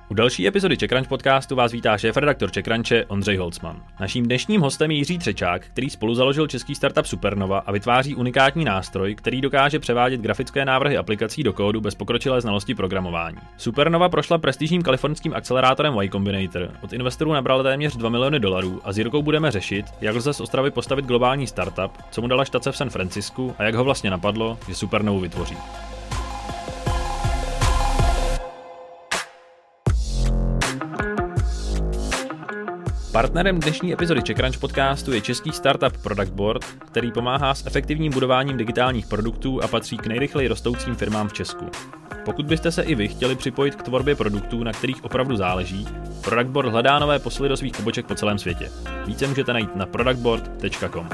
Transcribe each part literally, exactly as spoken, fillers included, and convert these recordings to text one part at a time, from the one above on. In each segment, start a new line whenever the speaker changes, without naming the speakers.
U další epizody CzechCrunch podcastu vás vítá šéfredaktor CzechCrunche Ondřej Holcman. Naším dnešním hostem je Jiří Třečák, který spolu založil český startup Supernova a vytváří unikátní nástroj, který dokáže převádět grafické návrhy aplikací do kódu bez pokročilé znalosti programování. Supernova prošla prestižním kalifornským akcelerátorem Y Combinator, od investorů nabrala téměř dva miliony dolarů a s Jirkou budeme řešit, jak lze z Ostravy postavit globální startup, co mu dala štace v San Francisku a jak ho vlastně napadlo, že Supernovu vytvoří. Partnerem dnešní epizody CzechCrunch podcastu je český startup Product Board, který pomáhá s efektivním budováním digitálních produktů a patří k nejrychleji rostoucím firmám v Česku. Pokud byste se i vy chtěli připojit k tvorbě produktů, na kterých opravdu záleží, Product Board hledá nové posily do svých poboček po celém světě. Více můžete najít na product board tečka com.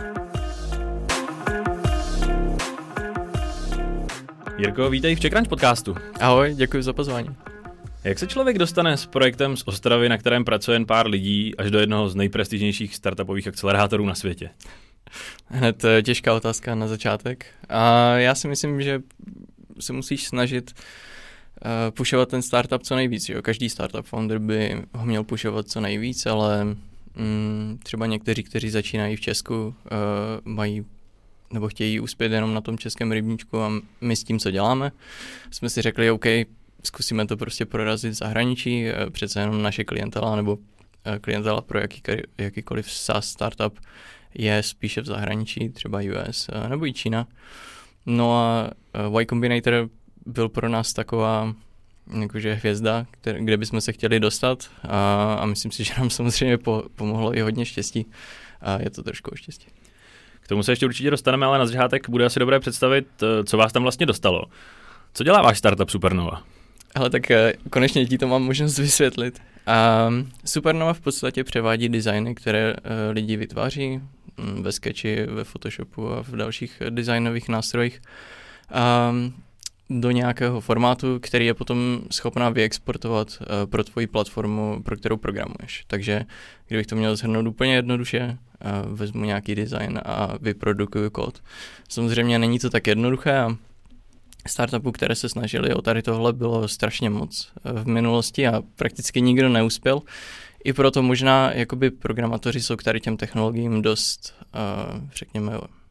Jirko, vítej v CzechCrunch podcastu.
Ahoj, děkuji za pozvání.
Jak se člověk dostane s projektem z Ostravy, na kterém pracuje jen pár lidí, až do jednoho z nejprestižnějších startupových akcelerátorů na světě?
Hned těžká otázka na začátek. A já si myslím, že se musíš snažit uh, pushovat ten startup co nejvíc. Jo? Každý startup founder by ho měl pushovat co nejvíc, ale mm, třeba někteří, kteří začínají v Česku, uh, mají nebo chtějí uspět jenom na tom českém rybníčku a my s tím, co děláme, jsme si řekli, OK, zkusíme to prostě prorazit v zahraničí, přece jenom naše klientela nebo klientela pro jaký, jakýkoliv SaaS startup je spíše v zahraničí, třeba U S nebo i Čína. No a Y Combinator byl pro nás taková jakože hvězda, které, kde bychom se chtěli dostat a, a myslím si, že nám samozřejmě po, pomohlo i hodně štěstí a je to trošku o štěstí.
K tomu se ještě určitě dostaneme, ale na začátek bude asi dobré představit, co vás tam vlastně dostalo. Co dělá váš startup Supernova?
Ale tak konečně ti to mám možnost vysvětlit. Um, Supernova v podstatě převádí designy, které uh, lidi vytváří um, ve Sketchi, ve Photoshopu a v dalších designových nástrojích um, do nějakého formátu, který je potom schopná vyexportovat uh, pro tvoji platformu, pro kterou programuješ. Takže kdybych to měl shrnout úplně jednoduše, uh, vezmu nějaký design a vyprodukuju kód. Samozřejmě není to tak jednoduché a startupů, které se snažili o tady tohle, bylo strašně moc v minulosti a prakticky nikdo neuspěl. I proto možná jakoby programátoři jsou k tady těm technologiím dost, uh, řekněme,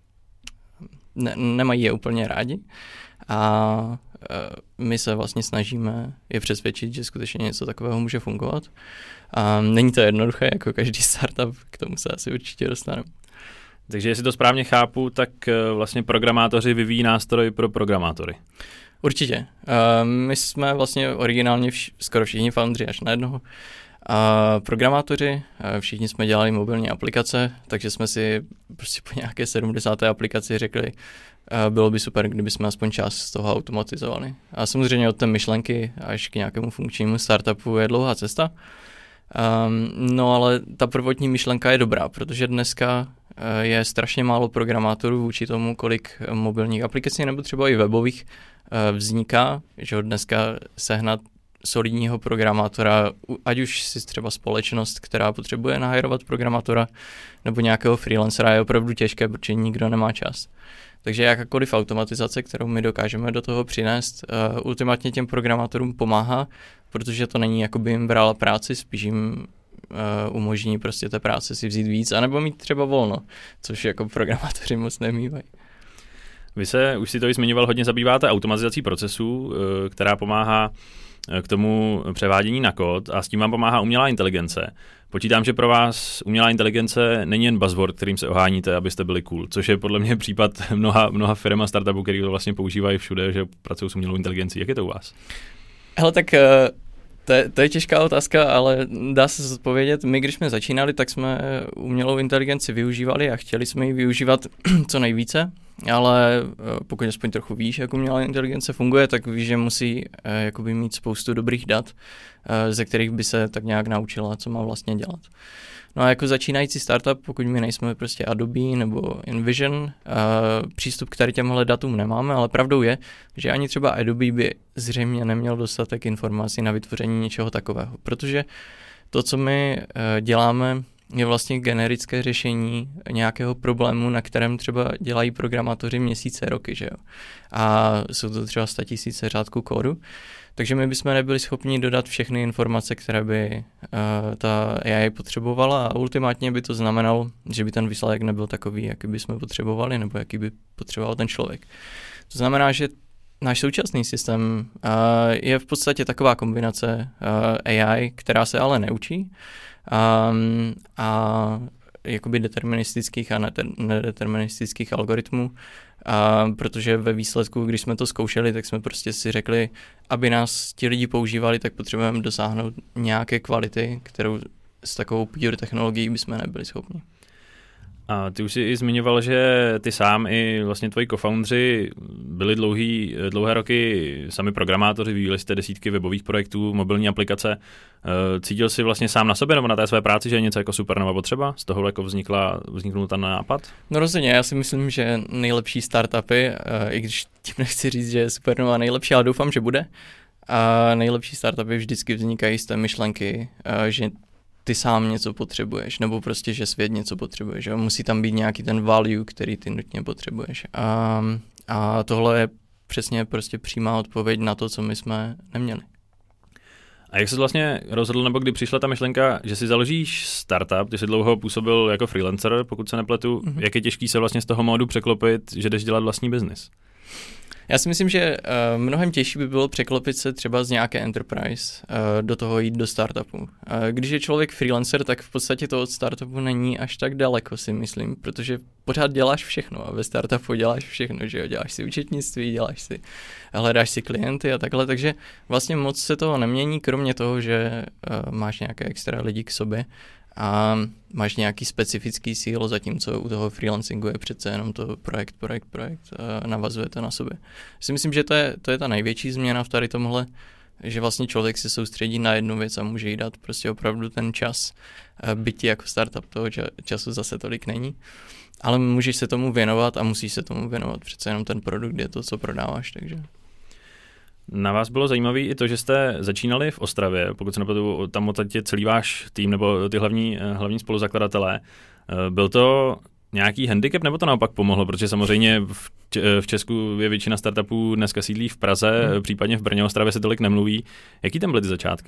ne, nemají je úplně rádi. A uh, my se vlastně snažíme je přesvědčit, že skutečně něco takového může fungovat. A není to jednoduché, jako každý startup, k tomu se asi určitě dostaneme.
Takže jestli to správně chápu, tak vlastně programátoři vyvíjí nástroj pro programátory.
Určitě. Uh, my jsme vlastně originálně vš- skoro všichni foundři až na jednoho. A programátoři, uh, všichni jsme dělali mobilní aplikace, takže jsme si prostě po nějaké sedmdesáté aplikaci řekli, uh, bylo by super, kdyby jsme aspoň část z toho automatizovali. A samozřejmě od té myšlenky až k nějakému funkčnímu startupu je dlouhá cesta. Um, no ale ta prvotní myšlenka je dobrá, protože dneska je strašně málo programátorů vůči tomu, kolik mobilních aplikací nebo třeba i webových vzniká, že dneska sehnat solidního programátora, ať už si třeba společnost, která potřebuje nahajrovat programátora, nebo nějakého freelancera, je opravdu těžké, protože nikdo nemá čas. Takže jakákoliv automatizace, kterou my dokážeme do toho přinést, uh, ultimátně těm programátorům pomáhá, protože to není, jako by jim brala práci, spíš jim Uh, umožní prostě té práce si vzít víc, anebo mít třeba volno, což jako programátoři moc nemývají.
Vy se, už si to i zmiňoval, hodně zabýváte automatizací procesů, která pomáhá k tomu převádění na kód a s tím vám pomáhá umělá inteligence. Počítám, že pro vás umělá inteligence není jen buzzword, kterým se oháníte, abyste byli cool, což je podle mě případ mnoha, mnoha firm a startupů, který to vlastně používají všude, že pracují s umělou inteligencí. Jak je to u vás?
Hele, tak uh... To je, to je těžká otázka, ale dá se zodpovědět. My, když jsme začínali, tak jsme umělou inteligenci využívali a chtěli jsme ji využívat co nejvíce, ale pokud aspoň trochu víš, jak umělá inteligence funguje, tak víš, že musí jakoby mít spoustu dobrých dat, ze kterých by se tak nějak naučila, co má vlastně dělat. No a jako začínající startup, pokud my nejsme prostě Adobe nebo InVision, uh, přístup k tady těmhle datům nemáme, ale pravdou je, že ani třeba Adobe by zřejmě neměl dostatek informací na vytvoření něčeho takového, protože to, co my uh, děláme, je vlastně generické řešení nějakého problému, na kterém třeba dělají programátoři měsíce, roky, že jo. A jsou to třeba statisíce řádků kódu. Takže my bychom nebyli schopni dodat všechny informace, které by uh, ta A I potřebovala a ultimátně by to znamenalo, že by ten výsledek nebyl takový, jaký bychom potřebovali nebo jaký by potřeboval ten člověk. To znamená, že náš současný systém uh, je v podstatě taková kombinace uh, A I, která se ale neučí um, a jakoby deterministických a nedeterministických algoritmů, a protože ve výsledku, když jsme to zkoušeli, tak jsme prostě si řekli, aby nás ti lidi používali, tak potřebujeme dosáhnout nějaké kvality, kterou s takovou pure technologií bychom nebyli schopni.
A ty už jsi i zmiňoval, že ty sám i vlastně tvoji co-foundři byli dlouhý, dlouhé roky sami programátoři, vyvíjeli jste desítky webových projektů, mobilní aplikace. Cítil jsi vlastně sám na sobě nebo na té své práci, že je něco jako Supernova potřeba? Z toho jako vznikla, vzniknul ten nápad?
No rozhodně, já si myslím, že nejlepší startupy, i když tím nechci říct, že je Supernova nejlepší, ale doufám, že bude. A nejlepší startupy vždycky vznikají z té myšlenky, že ty sám něco potřebuješ, nebo prostě, že svět něco potřebuje, že musí tam být nějaký ten value, který ty nutně potřebuješ. A, a tohle je přesně prostě přímá odpověď na to, co my jsme neměli.
A jak jsi vlastně rozhodl, nebo kdy přišla ta myšlenka, že si založíš startup, ty jsi dlouho působil jako freelancer, pokud se nepletu, mm-hmm. jak je těžký se vlastně z toho módu překlopit, že jdeš dělat vlastní biznis?
Já si myslím, že uh, mnohem těžší by bylo překlopit se třeba z nějaké enterprise uh, do toho jít do startupu. Uh, když je člověk freelancer, tak v podstatě to od startupu není až tak daleko, si myslím, protože pořád děláš všechno a ve startupu děláš všechno, že jo, děláš si účetnictví, děláš si, hledáš si klienty a takhle, takže vlastně moc se toho nemění, kromě toho, že uh, máš nějaké extra lidi k sobě a máš nějaký specifický síl, zatímco u toho freelancingu je přece jenom to projekt, projekt, projekt a navazuje to na sobě. Si myslím, že to je, to je ta největší změna v tady tomhle, že vlastně člověk se soustředí na jednu věc a může jí dát prostě opravdu ten čas, byť jako startup toho času zase tolik není, ale můžeš se tomu věnovat a musíš se tomu věnovat, přece jenom ten produkt je to, co prodáváš, takže...
Na vás bylo zajímavé i to, že jste začínali v Ostravě, pokud se nepletu, tam odtud je celý váš tým nebo ty hlavní, hlavní spoluzakladatelé. Byl to nějaký handicap nebo to naopak pomohlo? Protože samozřejmě v Česku je většina startupů dneska sídlí v Praze, hmm. případně v Brně, o Ostravě se tolik nemluví. Jaký tam byly ty začátky?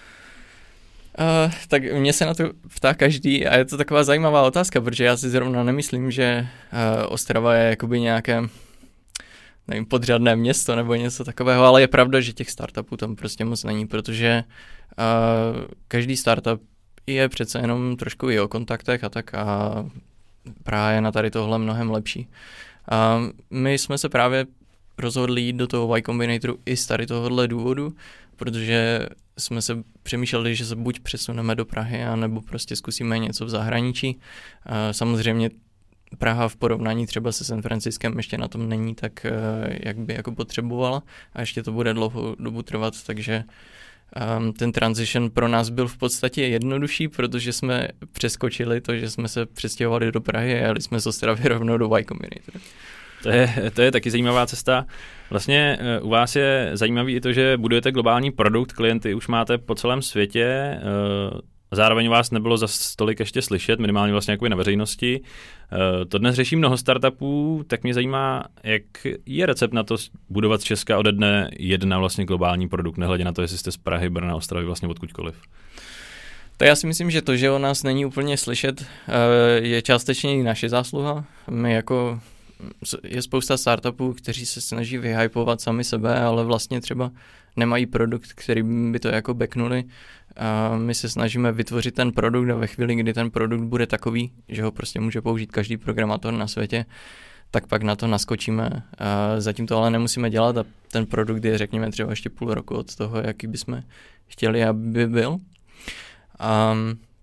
Uh, tak mě se na to ptá každý a je to taková zajímavá otázka, protože já si zrovna nemyslím, že uh, Ostrava je jakoby nějaké nevím, podřadné město nebo něco takového, ale je pravda, že těch startupů tam prostě moc není, protože uh, každý startup je přece jenom trošku i o kontaktech a tak a právě na tady tohle mnohem lepší. Uh, my jsme se právě rozhodli jít do toho Y Combinatoru i z tady tohohle důvodu, protože jsme se přemýšleli, že se buď přesuneme do Prahy, anebo prostě zkusíme něco v zahraničí. Uh, samozřejmě Praha v porovnání třeba se San Franciskem ještě na tom není tak, jak by jako potřebovala a ještě to bude dlouhou dobu trvat, takže um, ten transition pro nás byl v podstatě jednodušší, protože jsme přeskočili to, že jsme se přestěhovali do Prahy a jeli jsme z Ostravy rovnou do Y Combinator.
To je, to je taky zajímavá cesta. Vlastně u vás je zajímavý i to, že budujete globální produkt, klienty už máte po celém světě, zároveň vás nebylo za tolik ještě slyšet, minimálně vlastně jako na veřejnosti. To dnes řeší mnoho startupů, tak mě zajímá, jak je recept na to budovat z Česka ode dne jedna vlastně globální produkt, nehledě na to, jestli jste z Prahy, Brna, Ostravy, vlastně odkudkoliv.
Tak já si myslím, že to, že o nás není úplně slyšet, je částečně i naše zásluha. My jako je spousta startupů, kteří se snaží vyhypovat sami sebe, ale vlastně třeba nemají produkt, který by to jako backnuli. A my se snažíme vytvořit ten produkt a ve chvíli, kdy ten produkt bude takový, že ho prostě může použít každý programátor na světě, tak pak na to naskočíme. A zatím to ale nemusíme dělat a ten produkt je, řekněme, třeba ještě půl roku od toho, jaký bychom chtěli, aby byl. A,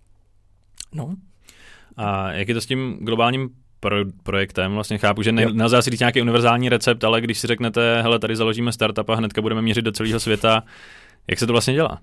no.
A jak je to s tím globálním pro, projektem? Vlastně chápu, že ne, nelze asi říct nějaký univerzální recept, ale když si řeknete, hele, tady založíme startup a hnedka budeme měřit do celého světa, jak se to vlastně dělá?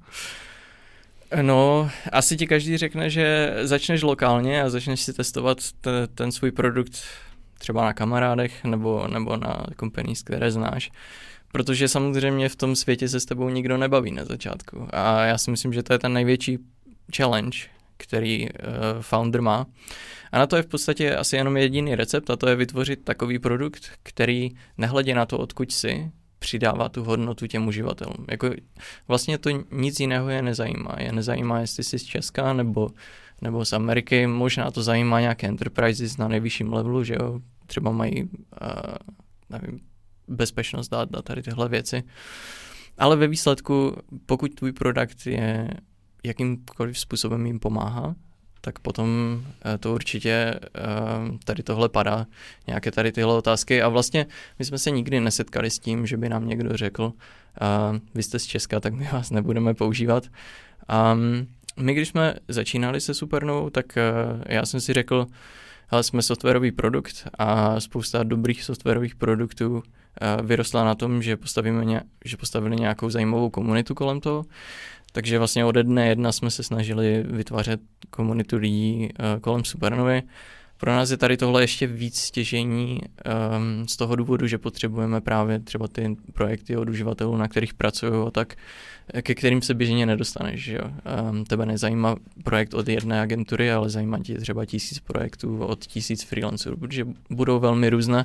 No, asi ti každý řekne, že začneš lokálně a začneš si testovat t- ten svůj produkt třeba na kamarádech nebo, nebo na companies, které znáš, protože samozřejmě v tom světě se s tebou nikdo nebaví na začátku a já si myslím, že to je ten největší challenge, který uh, founder má. A na to je v podstatě asi jenom jediný recept a to je vytvořit takový produkt, který nehledě na to, odkud jsi, přidává tu hodnotu těm uživatelům. Jako vlastně to nic jiného je nezajímá. Je nezajímá, jestli jsi z Česka nebo, nebo z Ameriky. Možná to zajímá nějaké enterprises na nejvyšším levelu, že jo, třeba mají uh, nevím, bezpečnost dát a tady tyhle věci. Ale ve výsledku, pokud tvůj produkt je jakýmkoliv způsobem jim pomáhá, tak potom to určitě tady tohle padá, nějaké tady tyhle otázky. A vlastně my jsme se nikdy nesetkali s tím, že by nám někdo řekl, vy jste z Česka, tak my vás nebudeme používat. A my, když jsme začínali se Supernovou, tak já jsem si řekl, ale jsme softwarový produkt a spousta dobrých softwarových produktů vyrostla na tom, že, postavíme ně, že postavili nějakou zajímavou komunitu kolem toho. Takže vlastně ode dne jedna jsme se snažili vytvářet komunitu lidí uh, kolem Supernovy. Pro nás je tady tohle ještě víc stěžení um, z toho důvodu, že potřebujeme právě třeba ty projekty od uživatelů, na kterých pracují, tak ke kterým se běžně nedostaneš. Že jo? Um, tebe nezajímá projekt od jedné agentury, ale zajímá tě třeba tisíc projektů od tisíc freelancerů, protože budou velmi různé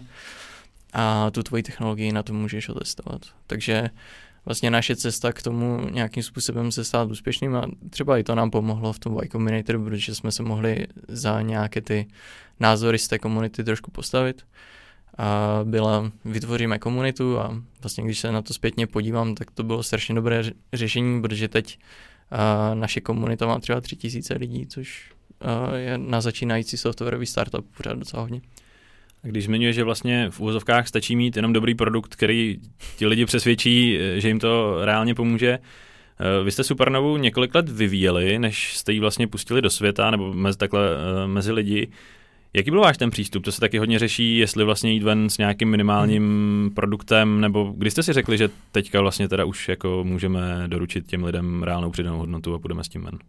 a tu tvoji technologii na to můžeš otestovat. Takže vlastně naše cesta k tomu nějakým způsobem se stát úspěšným a třeba i to nám pomohlo v tom Y Combinator, protože jsme se mohli za nějaké ty názory z té komunity trošku postavit. A byla, vytvoříme komunitu a vlastně když se na to zpětně podívám, tak to bylo strašně dobré řešení, protože teď a, naše komunita má třeba tři tisíce lidí, což a, je na začínající softwarový startup pořád docela hodně.
Když zmiňuješ, že vlastně v úvozovkách stačí mít jenom dobrý produkt, který ti lidi přesvědčí, že jim to reálně pomůže. Vy jste Supernovu několik let vyvíjeli, než jste ji vlastně pustili do světa nebo mezi, takhle mezi lidi. Jaký byl váš ten přístup? To se taky hodně řeší, jestli vlastně jít ven s nějakým minimálním hmm. produktem, nebo kdy jste si řekli, že teďka vlastně teda už jako můžeme doručit těm lidem reálnou přidanou hodnotu a půjdeme s tím ven?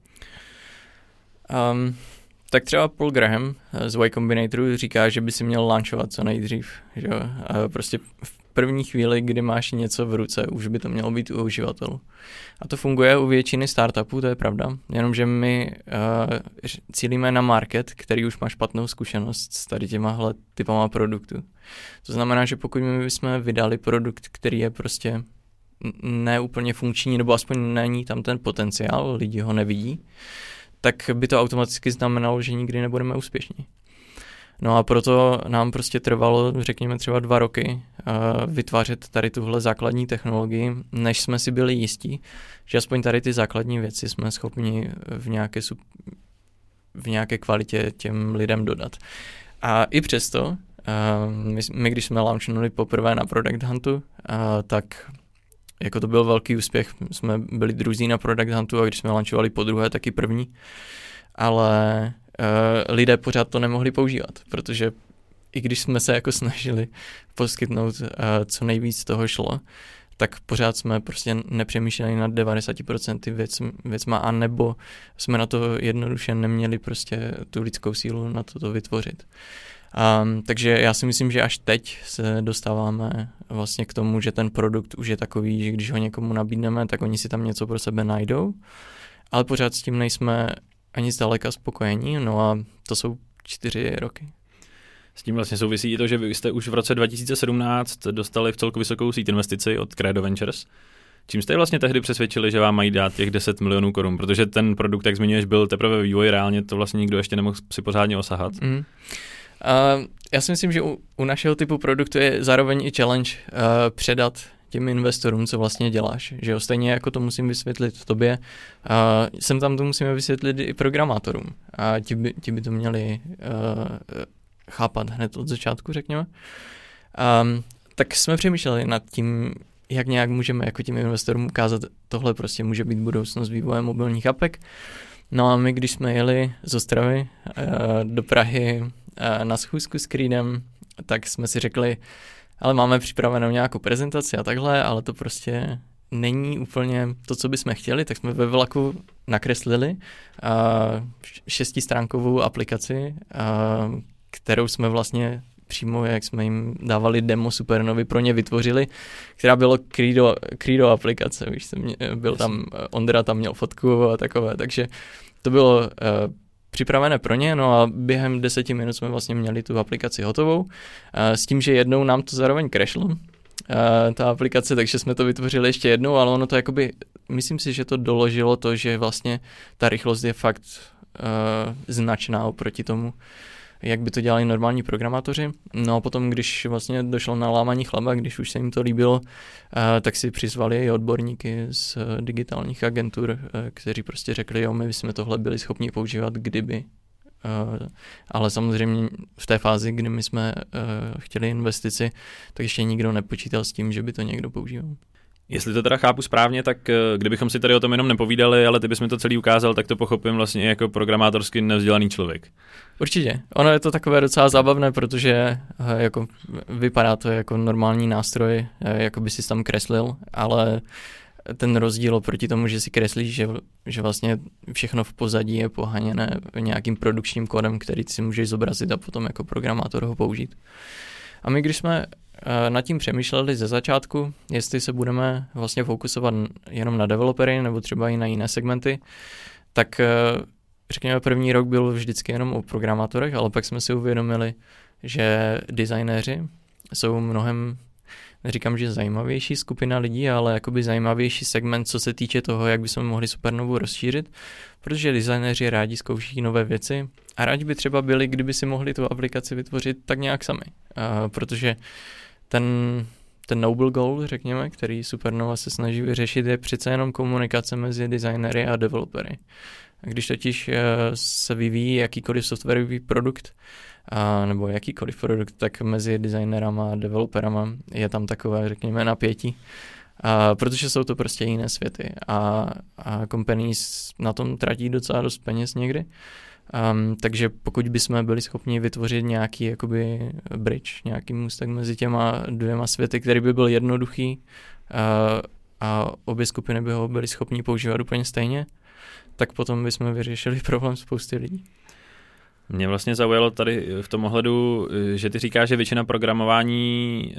Um. Tak třeba Paul Graham z Y Combinatoru říká, že by si měl launchovat co nejdřív. Že? A prostě v první chvíli, kdy máš něco v ruce, už by to mělo být u uživatelů. A to funguje u většiny startupů, to je pravda. Jenomže my uh, cílíme na market, který už má špatnou zkušenost s tady těmahle typama produktů. To znamená, že pokud my bychom vydali produkt, který je prostě neúplně funkční, nebo aspoň není tam ten potenciál, lidi ho nevidí, tak by to automaticky znamenalo, že nikdy nebudeme úspěšní. No a proto nám prostě trvalo, řekněme třeba dva roky, uh, vytvářet tady tuhle základní technologii, než jsme si byli jistí, že aspoň tady ty základní věci jsme schopni v nějaké, v nějaké kvalitě těm lidem dodat. A i přesto, uh, my, my když jsme launchnuli poprvé na Product Huntu, uh, tak jako to byl velký úspěch, jsme byli druzí na Product Huntu a když jsme launchovali po druhé, taky první, ale uh, lidé pořád to nemohli používat, protože i když jsme se jako snažili poskytnout uh, co nejvíc toho šlo, tak pořád jsme prostě nepřemýšleli nad devadesát procent věc, věcma a nebo jsme na to jednoduše neměli prostě tu lidskou sílu na to, to vytvořit. Um, takže já si myslím, že až teď se dostáváme vlastně k tomu, že ten produkt už je takový, že když ho někomu nabídneme, tak oni si tam něco pro sebe najdou, ale pořád s tím nejsme ani zdaleka spokojení, no a to jsou čtyři roky.
S tím vlastně souvisí i to, že vy jste už v roce dva tisíce sedmnáct dostali v celku vysokou seed investici od Credo Ventures. Čím jste vlastně tehdy přesvědčili, že vám mají dát těch deset milionů korun? Protože ten produkt, jak zmiňuješ, byl teprve ve vývoji, reálně to vlastně nikdo ještě nemohl si pořádně osahat.
Mm. Uh, já si myslím, že u, u našeho typu produktu je zároveň i challenge uh, předat těm investorům, co vlastně děláš. Že jo? Stejně jako to musím vysvětlit tobě, uh, sem tam to musíme vysvětlit i programátorům. A ti by, ti by to měli uh, chápat hned od začátku, řekněme. Um, tak jsme přemýšleli nad tím, jak nějak můžeme jako těm investorům ukázat, tohle prostě může být budoucnost vývoje mobilních apek. No a my, když jsme jeli z Ostravy uh, do Prahy uh, na schůzku s Creedem, tak jsme si řekli, ale máme připravenou nějakou prezentaci a takhle, ale to prostě není úplně to, co bychom chtěli, tak jsme ve vlaku nakreslili uh, šestistránkovou aplikaci, uh, kterou jsme vlastně přímo, jak jsme jim dávali demo Supernovy, pro ně vytvořili, která bylo Credo, Credo aplikace, víš, byl tam, Ondra tam měl fotku a takové, takže to bylo uh, připravené pro ně, no a během deseti minut jsme vlastně měli tu aplikaci hotovou, uh, s tím, že jednou nám to zároveň crashlo, uh, uh, ta aplikace, takže jsme to vytvořili ještě jednou, ale ono to jakoby, myslím si, že to doložilo to, že vlastně ta rychlost je fakt uh, značná oproti tomu, jak by to dělali normální programátoři. No a potom, když vlastně došlo na lámání chleba, když už se jim to líbilo, uh, tak si přizvali i odborníky z uh, digitálních agentur, uh, kteří prostě řekli, jo, my jsme tohle byli schopni používat kdyby. Uh, ale samozřejmě v té fázi, kdy my jsme uh, chtěli investici, tak ještě nikdo nepočítal s tím, že by to někdo používal.
Jestli to teda chápu správně, tak kdybychom si tady o tom jenom nepovídali, ale ty bys mi to celý ukázal, tak to pochopím vlastně jako programátorsky nevzdělaný člověk.
Určitě. Ono je to takové docela zábavné, protože jako vypadá to jako normální nástroj, jako by si tam kreslil, ale ten rozdíl oproti tomu, že si kreslíš, že, že vlastně všechno v pozadí je poháněné nějakým produkčním kódem, který si můžeš zobrazit a potom jako programátor ho použít. A my, když jsme nad tím přemýšleli ze začátku, jestli se budeme vlastně fokusovat jenom na developery nebo třeba i na jiné segmenty, tak řekněme první rok byl vždycky jenom o programátorech, ale pak jsme si uvědomili, že designéři jsou mnohem, neříkám, že zajímavější skupina lidí, ale jakoby zajímavější segment, co se týče toho, jak bychom mohli Supernovu rozšířit, protože designéři rádi zkouší nové věci a rádi by třeba byli, kdyby si mohli tu aplikaci vytvořit tak nějak sami, uh, protože ten, ten noble goal, řekněme, který Supernova se snaží vyřešit, je přece jenom komunikace mezi designéry a developery. Když totiž uh, se vyvíjí jakýkoliv softwarový produkt, a, nebo jakýkoliv produkt, tak mezi designérama a developerama je tam takové, řekněme, napětí, a, protože jsou to prostě jiné světy a, a companies na tom tratí docela dost peněz někdy. Um, takže pokud bychom byli schopni vytvořit nějaký jakoby bridge, nějaký můstek mezi těma dvěma světy, který by byl jednoduchý uh, a obě skupiny by ho byli schopni používat úplně stejně, tak potom bychom vyřešili problém spousty lidí.
Mě vlastně zaujalo tady v tom ohledu, že ty říkáš, že většina programování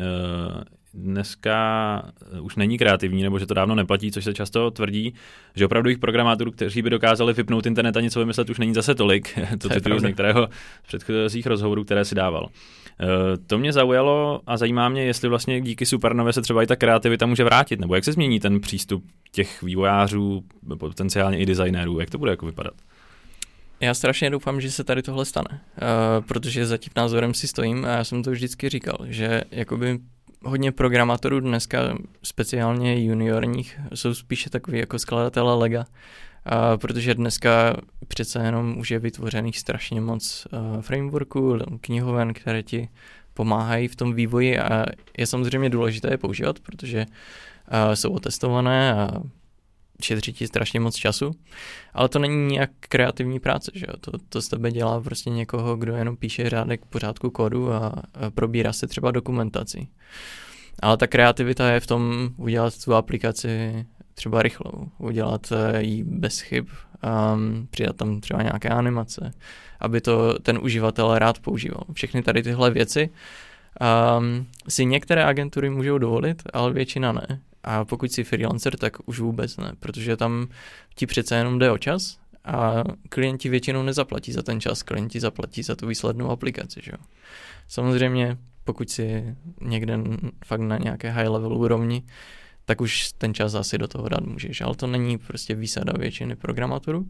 dneska už není kreativní, nebo že to dávno neplatí, což se často tvrdí, že opravdu jich programátorů, kteří by dokázali vypnout internet a něco vymyslet, už není zase tolik. To cituju z některého z předchozích rozhovorů, které si dával. To mě zaujalo a zajímá mě, jestli vlastně díky Supernově se třeba i ta kreativita může vrátit, nebo jak se změní ten přístup těch vývojářů, potenciálně i designérů, jak to bude jako vypadat?
Já strašně doufám, že se tady tohle stane, uh, protože za tím názorem si stojím a já jsem to vždycky říkal, že jakoby hodně programátorů dneska, speciálně juniorních, jsou spíše takový jako skladatelé Lega, uh, protože dneska přece jenom už je vytvořených strašně moc uh, frameworků, knihoven, které ti pomáhají v tom vývoji a je samozřejmě důležité je používat, protože uh, jsou otestované a šetří ti strašně moc času, ale to není nějak kreativní práce, že jo? To, to z tebe dělá prostě někoho, kdo jenom píše řádek pořádku kódu a, a probírá se třeba dokumentací. Ale ta kreativita je v tom udělat tu aplikaci třeba rychlou, udělat ji bez chyb, um, přidat tam třeba nějaké animace, aby to ten uživatel rád používal. Všechny tady tyhle věci um, si některé agentury můžou dovolit, ale většina ne. A pokud jsi freelancer, tak už vůbec ne, protože tam ti přece jenom jde o čas a klienti většinou nezaplatí za ten čas, klienti zaplatí za tu výslednou aplikaci. Že? Samozřejmě, pokud si někde fakt na nějaké high level úrovni, tak už ten čas asi do toho dát můžeš, ale to není prostě výsada většiny programátorů.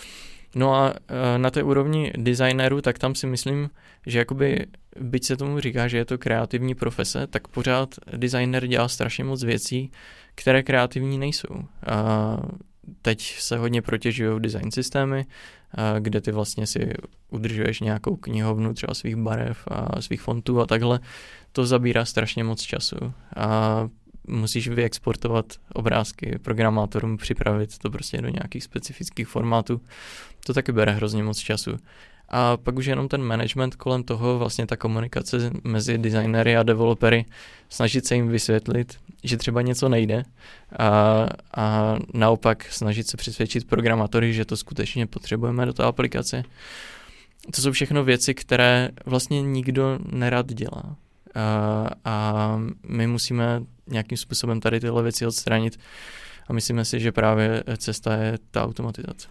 No a na té úrovni designérů, tak tam si myslím, že jakoby, byť se tomu říká, že je to kreativní profese, tak pořád designer dělá strašně moc věcí, které kreativní nejsou. A teď se hodně protěžují design systémy, kde ty vlastně si udržuješ nějakou knihovnu třeba svých barev a svých fontů a takhle. To zabírá strašně moc času. A musíš vyexportovat obrázky programátorům, připravit to prostě do nějakých specifických formátů. To taky bere hrozně moc času. A pak už jenom ten management kolem toho, vlastně ta komunikace mezi designéry a developery, snažit se jim vysvětlit, že třeba něco nejde a, a naopak snažit se přesvědčit programátory, že to skutečně potřebujeme do té aplikace. To jsou všechno věci, které vlastně nikdo nerad dělá. A, a my musíme nějakým způsobem tady tyhle věci odstranit a myslíme si, že právě cesta je ta automatizace.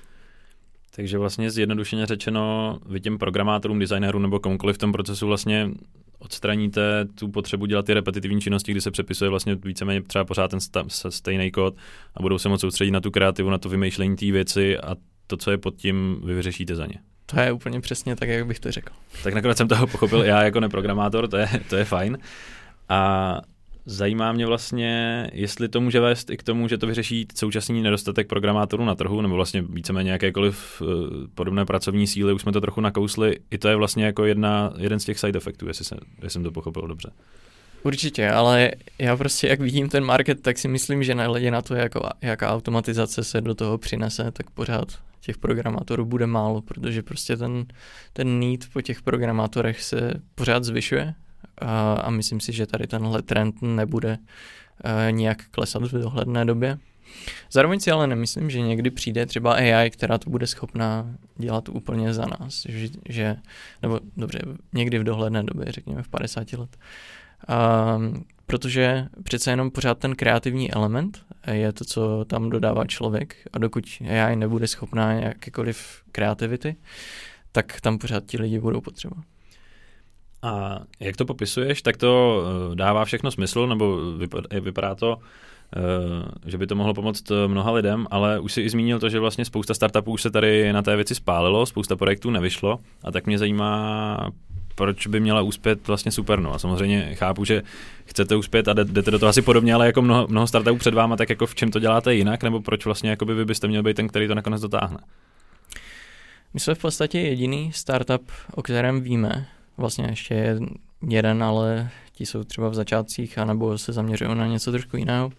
Takže vlastně zjednodušeně řečeno, vy těm programátorům, designérům nebo komukoliv v tom procesu vlastně odstraníte tu potřebu dělat ty repetitivní činnosti, kdy se přepisuje vlastně víceméně třeba pořád ten stejný kód a budou se moc soustředit na tu kreativu, na to vymýšlení té věci a to, co je pod tím, vy vyřešíte za ně.
To je úplně přesně tak, jak bych to řekl.
Tak nakonec jsem toho pochopil já jako neprogramátor, to je, to je fajn. A zajímá mě vlastně, jestli to může vést i k tomu, že to vyřeší současný nedostatek programátorů na trhu, nebo vlastně víceméně jakékoliv uh, podobné pracovní síly, už jsme to trochu nakousli, i to je vlastně jako jedna, jeden z těch side efektů, jestli, se, jestli jsem to pochopil dobře.
Určitě, ale já prostě, jak vidím ten market, tak si myslím, že nehledě na to, jako, jaká automatizace se do toho přinese, tak pořád těch programátorů bude málo, protože prostě ten, ten need po těch programátorech se pořád zvyšuje a, a myslím si, že tady tenhle trend nebude uh, nijak klesat v dohledné době. Zároveň si ale nemyslím, že někdy přijde třeba A I, která to bude schopná dělat úplně za nás, že, že nebo dobře, někdy v dohledné době, řekněme v padesáti let. Um, protože přece jenom pořád ten kreativní element je to, co tam dodává člověk a dokud A I nebude schopná jakékoliv kreativity, tak tam pořád ti lidi budou potřeba.
A jak to popisuješ, tak to dává všechno smysl, nebo vypadá to, že by to mohlo pomoct mnoha lidem, ale už si i zmínil to, že vlastně spousta startupů už se tady na té věci spálilo, spousta projektů nevyšlo a tak mě zajímá, proč by měla uspět vlastně Supernova. Samozřejmě chápu, že chcete uspět a jdete do toho asi podobně, ale jako mnoho, mnoho startupů před váma, tak jako v čem to děláte jinak, nebo proč vlastně jakoby vy byste měl být ten, který to nakonec dotáhne?
My jsme v podstatě jediný startup, o kterém víme, vlastně ještě je jeden, ale ti jsou třeba v začátcích, anebo se zaměřují na něco trošku jiného.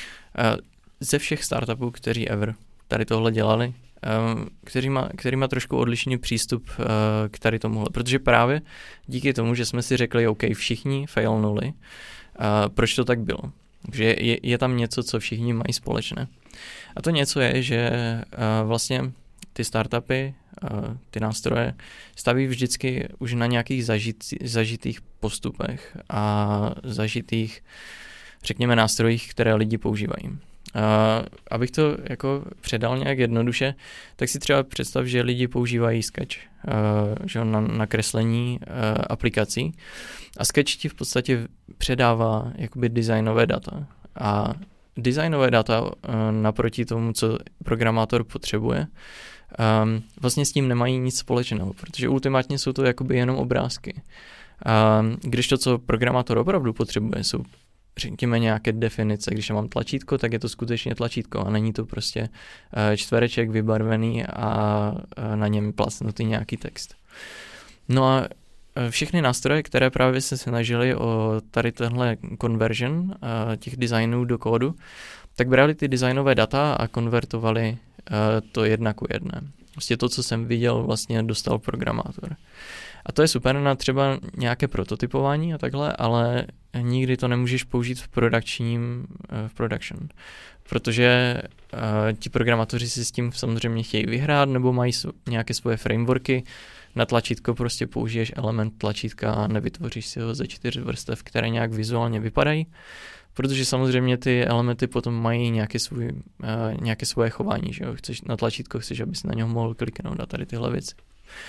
Ze všech startupů, kteří ever tady tohle dělali, který má, který má trošku odlišný přístup k tady tomuhle, protože právě díky tomu, že jsme si řekli, OK, všichni failnuli, proč to tak bylo? Takže je, je tam něco, co všichni mají společné. A to něco je, že vlastně ty startupy, ty nástroje staví vždycky už na nějakých zažit, zažitých postupech a zažitých, řekněme, nástrojích, které lidi používají. Uh, abych to jako předal nějak jednoduše, tak si třeba představ, že lidi používají Sketch uh, že na, na kreslení uh, aplikací a Sketch ti v podstatě předává jakoby designové data a designové data uh, naproti tomu, co programátor potřebuje, um, vlastně s tím nemají nic společného, protože ultimátně jsou to jakoby jenom obrázky. Um, když to, co programátor opravdu potřebuje, jsou řekněme nějaké definice, když mám tlačítko, tak je to skutečně tlačítko a není to prostě čtvereček vybarvený a na něm plasnutý nějaký text. No a všechny nástroje, které právě se snažili o tady tenhle conversion těch designů do kódu, tak brali ty designové data a konvertovali to jedna ku jedné. Prostě to, co jsem viděl, vlastně dostal programátor. A to je super na třeba nějaké prototypování a takhle, ale nikdy to nemůžeš použít v produkčním, v production, protože uh, ti programátoři si s tím samozřejmě chtějí vyhrát nebo mají nějaké svoje frameworky. Na tlačítko prostě použiješ element tlačítka a nevytvoříš si ho ze čtyř vrstev, které nějak vizuálně vypadají, protože samozřejmě ty elementy potom mají nějaké, svůj, uh, nějaké svoje chování, že jo? Chceš na tlačítko, chceš, abys na něho mohl kliknout a tady tyhle věci.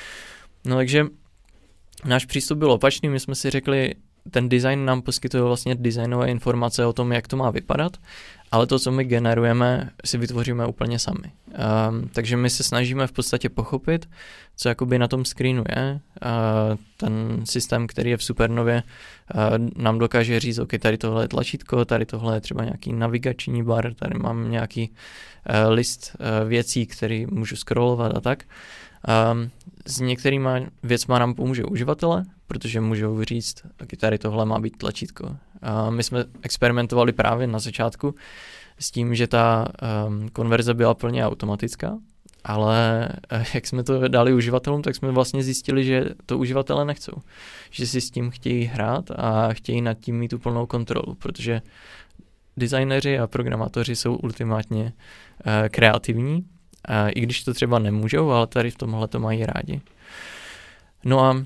No takže náš přístup byl opačný, my jsme si řekli, ten design nám poskytuje vlastně designové informace o tom, jak to má vypadat, ale to, co my generujeme, si vytvoříme úplně sami. Um, takže my se snažíme v podstatě pochopit, co jakoby na tom screenu je. Uh, ten systém, který je v Supernově, uh, nám dokáže říct, ok, tady tohle je tlačítko, tady tohle je třeba nějaký navigační bar, tady mám nějaký uh, list uh, věcí, který můžu scrollovat a tak. Um, s některýma věcma nám pomůže uživatele, protože můžou říct, tak tady tohle má být tlačítko. Uh, my jsme experimentovali právě na začátku s tím, že ta um, konverze byla plně automatická, ale uh, jak jsme to dali uživatelům, tak jsme vlastně zjistili, že to uživatelé nechcou. Že si s tím chtějí hrát a chtějí nad tím mít tu plnou kontrolu, protože designéři a programátoři jsou ultimátně uh, kreativní, Uh, i když to třeba nemůžou, ale tady v tomhle to mají rádi. No a uh,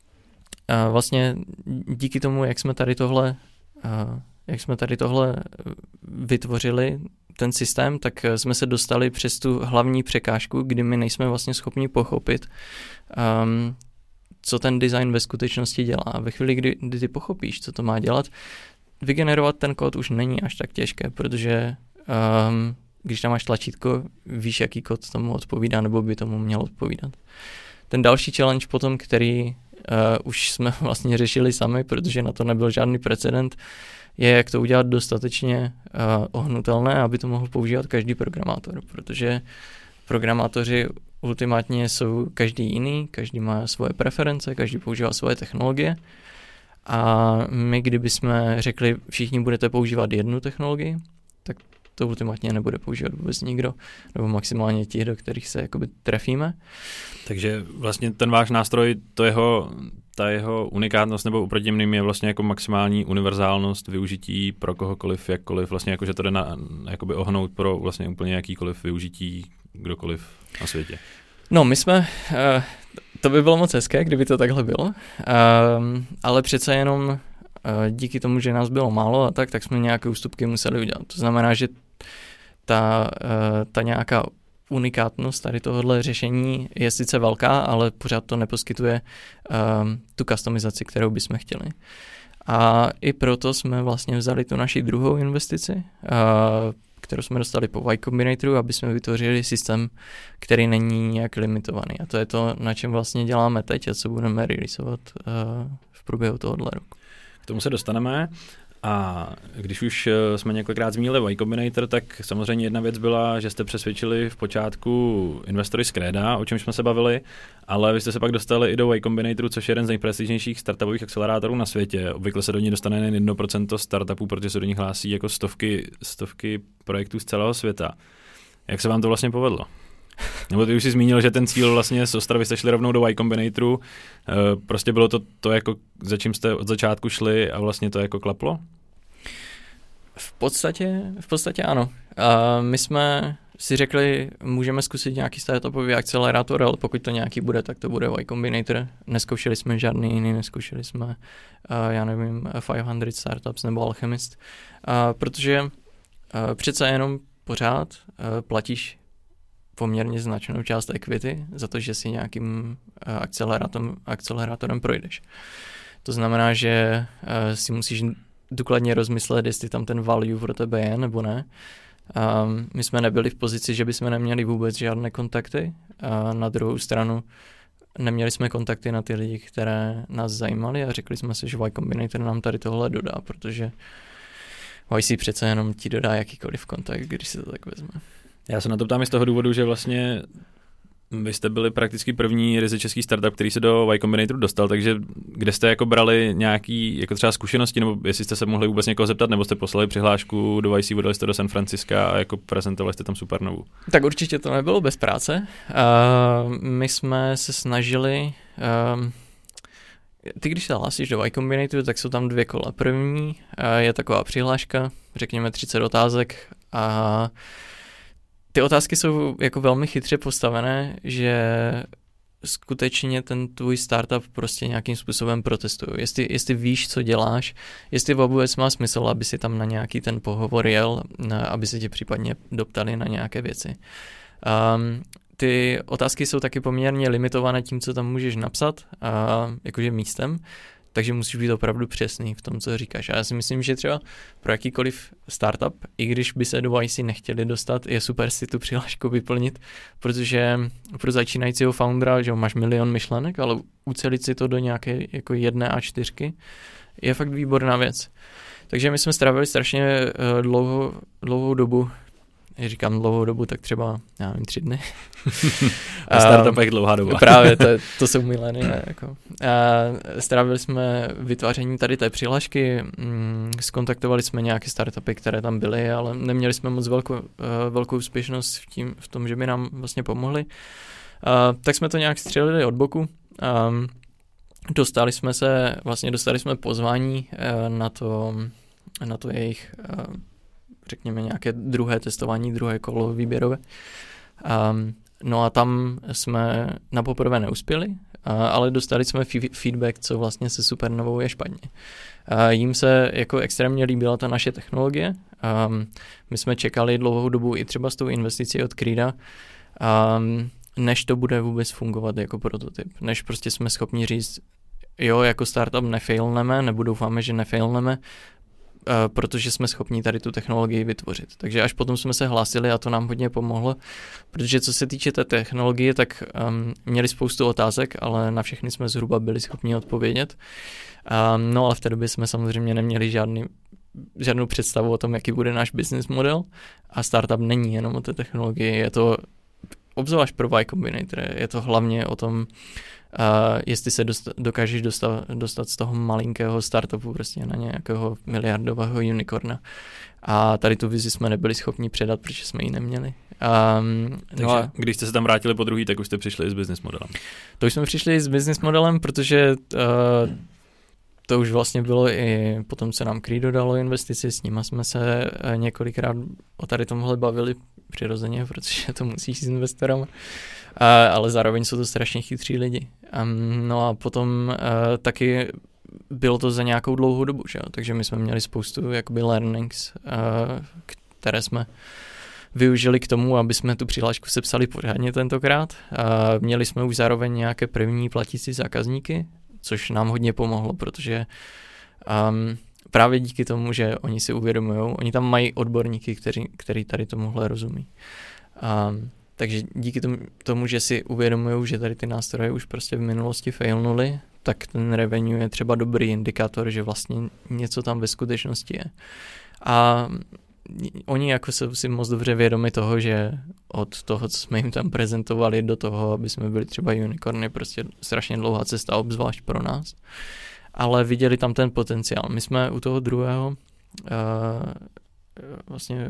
vlastně díky tomu, jak jsme tady tohle, uh, jak jsme tady tohle vytvořili, ten systém, tak jsme se dostali přes tu hlavní překážku, kdy my nejsme vlastně schopni pochopit um, co ten design ve skutečnosti dělá. Ve chvíli, kdy, kdy ty pochopíš, co to má dělat, vygenerovat ten kód už není až tak těžké, protože um, když tam máš tlačítko, víš, jaký kód tomu odpovídá, nebo by tomu měl odpovídat. Ten další challenge potom, který uh, už jsme vlastně řešili sami, protože na to nebyl žádný precedent, je, jak to udělat dostatečně uh, ohnutelné, aby to mohl používat každý programátor, protože programátoři ultimátně jsou každý jiný, každý má svoje preference, každý používá svoje technologie a my, kdybychom řekli, všichni budete používat jednu technologii, tak to ultimátně nebude používat vůbec nikdo, nebo maximálně ti, do kterých se jakoby trefíme.
Takže vlastně ten váš nástroj, to jeho, ta jeho unikátnost nebo oproti jiným je vlastně jako maximální univerzálnost využití pro kohokoliv, jakkoliv, vlastně jako, že to jde na, jakoby ohnout pro vlastně úplně jakýkoliv využití kdokoliv na světě.
No, my jsme, uh, to by bylo moc hezké, kdyby to takhle bylo, uh, ale přece jenom uh, díky tomu, že nás bylo málo a tak, tak jsme nějaké ústupky museli udělat. To znamená, že ta, uh, ta nějaká unikátnost tady tohohle řešení je sice velká, ale pořád to neposkytuje um, tu customizaci, kterou bychom chtěli. A i proto jsme vlastně vzali tu naši druhou investici, uh, kterou jsme dostali po Y Combinatoru, aby jsme vytvořili systém, který není nějak limitovaný. A to je to, na čem vlastně děláme teď a co budeme releaseovat uh, v průběhu tohohle roku.
K tomu se dostaneme. A když už jsme několikrát zmínili Y Combinator, tak samozřejmě jedna věc byla, že jste přesvědčili v počátku investory z Kreda, o čem jsme se bavili, ale vy jste se pak dostali i do Y Combinatoru, což je jeden z nejprestižnějších startupových akcelerátorů na světě. Obvykle se do ní dostane jen jedno procento startupů, protože se do nich hlásí jako stovky, stovky projektů z celého světa. Jak se vám to vlastně povedlo? Nebo ty už jsi zmínil, že ten cíl vlastně z Ostravy jste šli rovnou do Y Combinatoru. Prostě bylo to to, jako za čím jste od začátku šli a vlastně to jako klaplo?
V podstatě, v podstatě ano. Uh, my jsme si řekli, můžeme zkusit nějaký startupový akcelerátor, ale pokud to nějaký bude, tak to bude Y Combinator. Neskoušeli jsme žádný jiný, neskoušeli jsme, uh, já nevím, pět set Startups nebo Alchemist, uh, protože uh, přece jenom pořád uh, platíš poměrně značnou část equity za to, že si nějakým uh, akcelerátorem, akcelerátorem projdeš. To znamená, že uh, si musíš důkladně rozmyslet, jestli tam ten value pro tebe je, nebo ne. Um, my jsme nebyli v pozici, že bychom neměli vůbec žádné kontakty. A na druhou stranu neměli jsme kontakty na ty lidi, které nás zajímaly a řekli jsme si, že Y Combinator nám tady tohle dodá, protože Y C přece jenom ti dodá jakýkoliv kontakt, když si to tak vezme.
Já se na to ptám i z toho důvodu, že vlastně vy jste byli prakticky první ryze český startup, který se do Y Combinatoru dostal, takže kde jste jako brali nějaký jako třeba zkušenosti, nebo jestli jste se mohli vůbec někoho zeptat, nebo jste poslali přihlášku do Y C, vodili jste do San Francisca a jako prezentovali jste tam Supernovu?
Tak určitě to nebylo bez práce. Uh, my jsme se snažili, uh, ty když se hlásíš do Y Combinatoru, tak jsou tam dvě kola. První uh, je taková přihláška, řekněme třicet otázek a ty otázky jsou jako velmi chytře postavené, že skutečně ten tvůj startup prostě nějakým způsobem protestuje. Jestli, jestli víš, co děláš, jestli vůbec má smysl, aby si tam na nějaký ten pohovor jel, aby se tě případně doptali na nějaké věci. Um, ty otázky jsou taky poměrně limitované tím, co tam můžeš napsat, uh, jakože místem, takže musíš být opravdu přesný v tom, co říkáš. A já si myslím, že třeba pro jakýkoliv startup, i když by se do Y C nechtěli dostat, je super si tu přihlášku vyplnit, protože pro začínajícího foundera, že máš milion myšlenek, ale ucelit si to do nějaké jako jedné A čtyřky je fakt výborná věc. Takže my jsme strávili strašně uh, dlouho, dlouhou dobu, když říkám dlouhou dobu, tak třeba, já nevím, tři dny.
A startupech dlouhá doba.
Právě, to, to jsou milénie. Jako. Strávili jsme vytváření tady té přihlášky, mm, skontaktovali jsme nějaké startupy, které tam byly, ale neměli jsme moc velkou, uh, velkou úspěšnost v, tím, v tom, že by nám vlastně pomohli. Uh, tak jsme to nějak střelili od boku. Um, dostali jsme se, vlastně dostali jsme pozvání uh, na to, na to jejich uh, řekněme nějaké druhé testování, druhé kolo výběrové. Um, no a tam jsme na poprvé neuspěli, uh, ale dostali jsme f- feedback, co vlastně se Supernovou je špatně. Uh, jim se jako extrémně líbila ta naše technologie. Um, my jsme čekali dlouhou dobu i třeba s tou investicí od Krida. Um, než to bude vůbec fungovat jako prototyp, než prostě jsme schopni říct, jo, jako startup nefailneme, nebo doufáme, že nefailneme, uh, protože jsme schopni tady tu technologii vytvořit. Takže až potom jsme se hlásili a to nám hodně pomohlo, protože co se týče té technologie, tak um, měli spoustu otázek, ale na všechny jsme zhruba byli schopni odpovědět. Um, no ale v té době jsme samozřejmě neměli žádný, žádnou představu o tom, jaký bude náš business model a startup není jenom o té technologii, je to obzvlášť pro Y Combinator, je to hlavně o tom, Uh, jestli se dost, dokážeš dostat, dostat z toho malinkého startupu prostě na nějakého miliardového unicorna. A tady tu vizi jsme nebyli schopni předat, protože jsme ji neměli. Um,
Takže no a když jste se tam vrátili po druhý, tak už jste přišli s business modelem.
To už jsme přišli s business modelem, protože uh, to už vlastně bylo i potom, co nám Credo dalo investici, s nima jsme se několikrát o tady tomhle bavili přirozeně, protože to musíš s investorem. Uh, ale zároveň jsou to strašně chytří lidi. Um, no a potom uh, taky bylo to za nějakou dlouhou dobu, že jo? Takže my jsme měli spoustu jakoby learnings, uh, které jsme využili k tomu, aby jsme tu přihlášku sepsali pořádně tentokrát. Uh, měli jsme už zároveň nějaké první platící zákazníky, což nám hodně pomohlo, protože um, právě díky tomu, že oni si uvědomujou, oni tam mají odborníky, kteří, kteří tady tomuhle rozumí. Um, takže díky tomu, tomu, že si uvědomují, že tady ty nástroje už prostě v minulosti failnuly, tak ten revenue je třeba dobrý indikátor, že vlastně něco tam ve skutečnosti je. A oni jako jsou si moc dobře vědomi toho, že od toho, co jsme jim tam prezentovali, do toho, aby jsme byli třeba unicorny, prostě strašně dlouhá cesta, obzvlášť pro nás. Ale viděli tam ten potenciál. My jsme u toho druhého uh, vlastně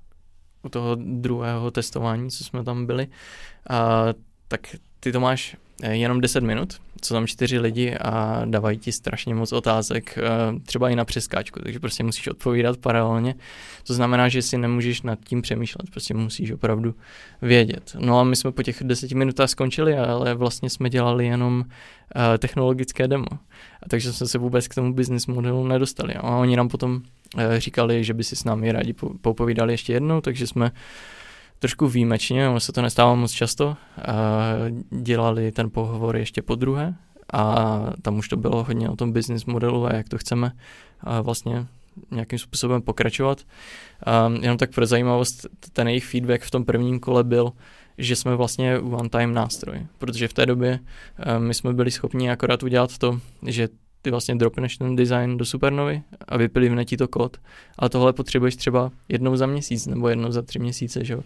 u toho druhého testování, co jsme tam byli, a, tak ty to máš jenom deset minut, jsou tam čtyři lidi a dávají ti strašně moc otázek, třeba i na přeskáčku, takže prostě musíš odpovídat paralelně. To znamená, že si nemůžeš nad tím přemýšlet, prostě musíš opravdu vědět. No a my jsme po těch deseti minutách skončili, ale vlastně jsme dělali jenom technologické demo. A takže jsme se vůbec k tomu business modelu nedostali. A oni nám potom říkali, že by si s námi rádi popovídali ještě jednou, takže jsme trošku výjimečně, ono se to nestává moc často, dělali ten pohovor ještě po druhé a tam už to bylo hodně o tom business modelu a jak to chceme vlastně nějakým způsobem pokračovat. Jenom tak pro zajímavost, ten jejich feedback v tom prvním kole byl, že jsme vlastně one-time nástroj, protože v té době my jsme byli schopni akorát udělat to, že ty vlastně dropneš ten design do Supernovy a vyplivne ti to kód, ale tohle potřebuješ třeba jednou za měsíc nebo jednou za tři měsíce, že jo.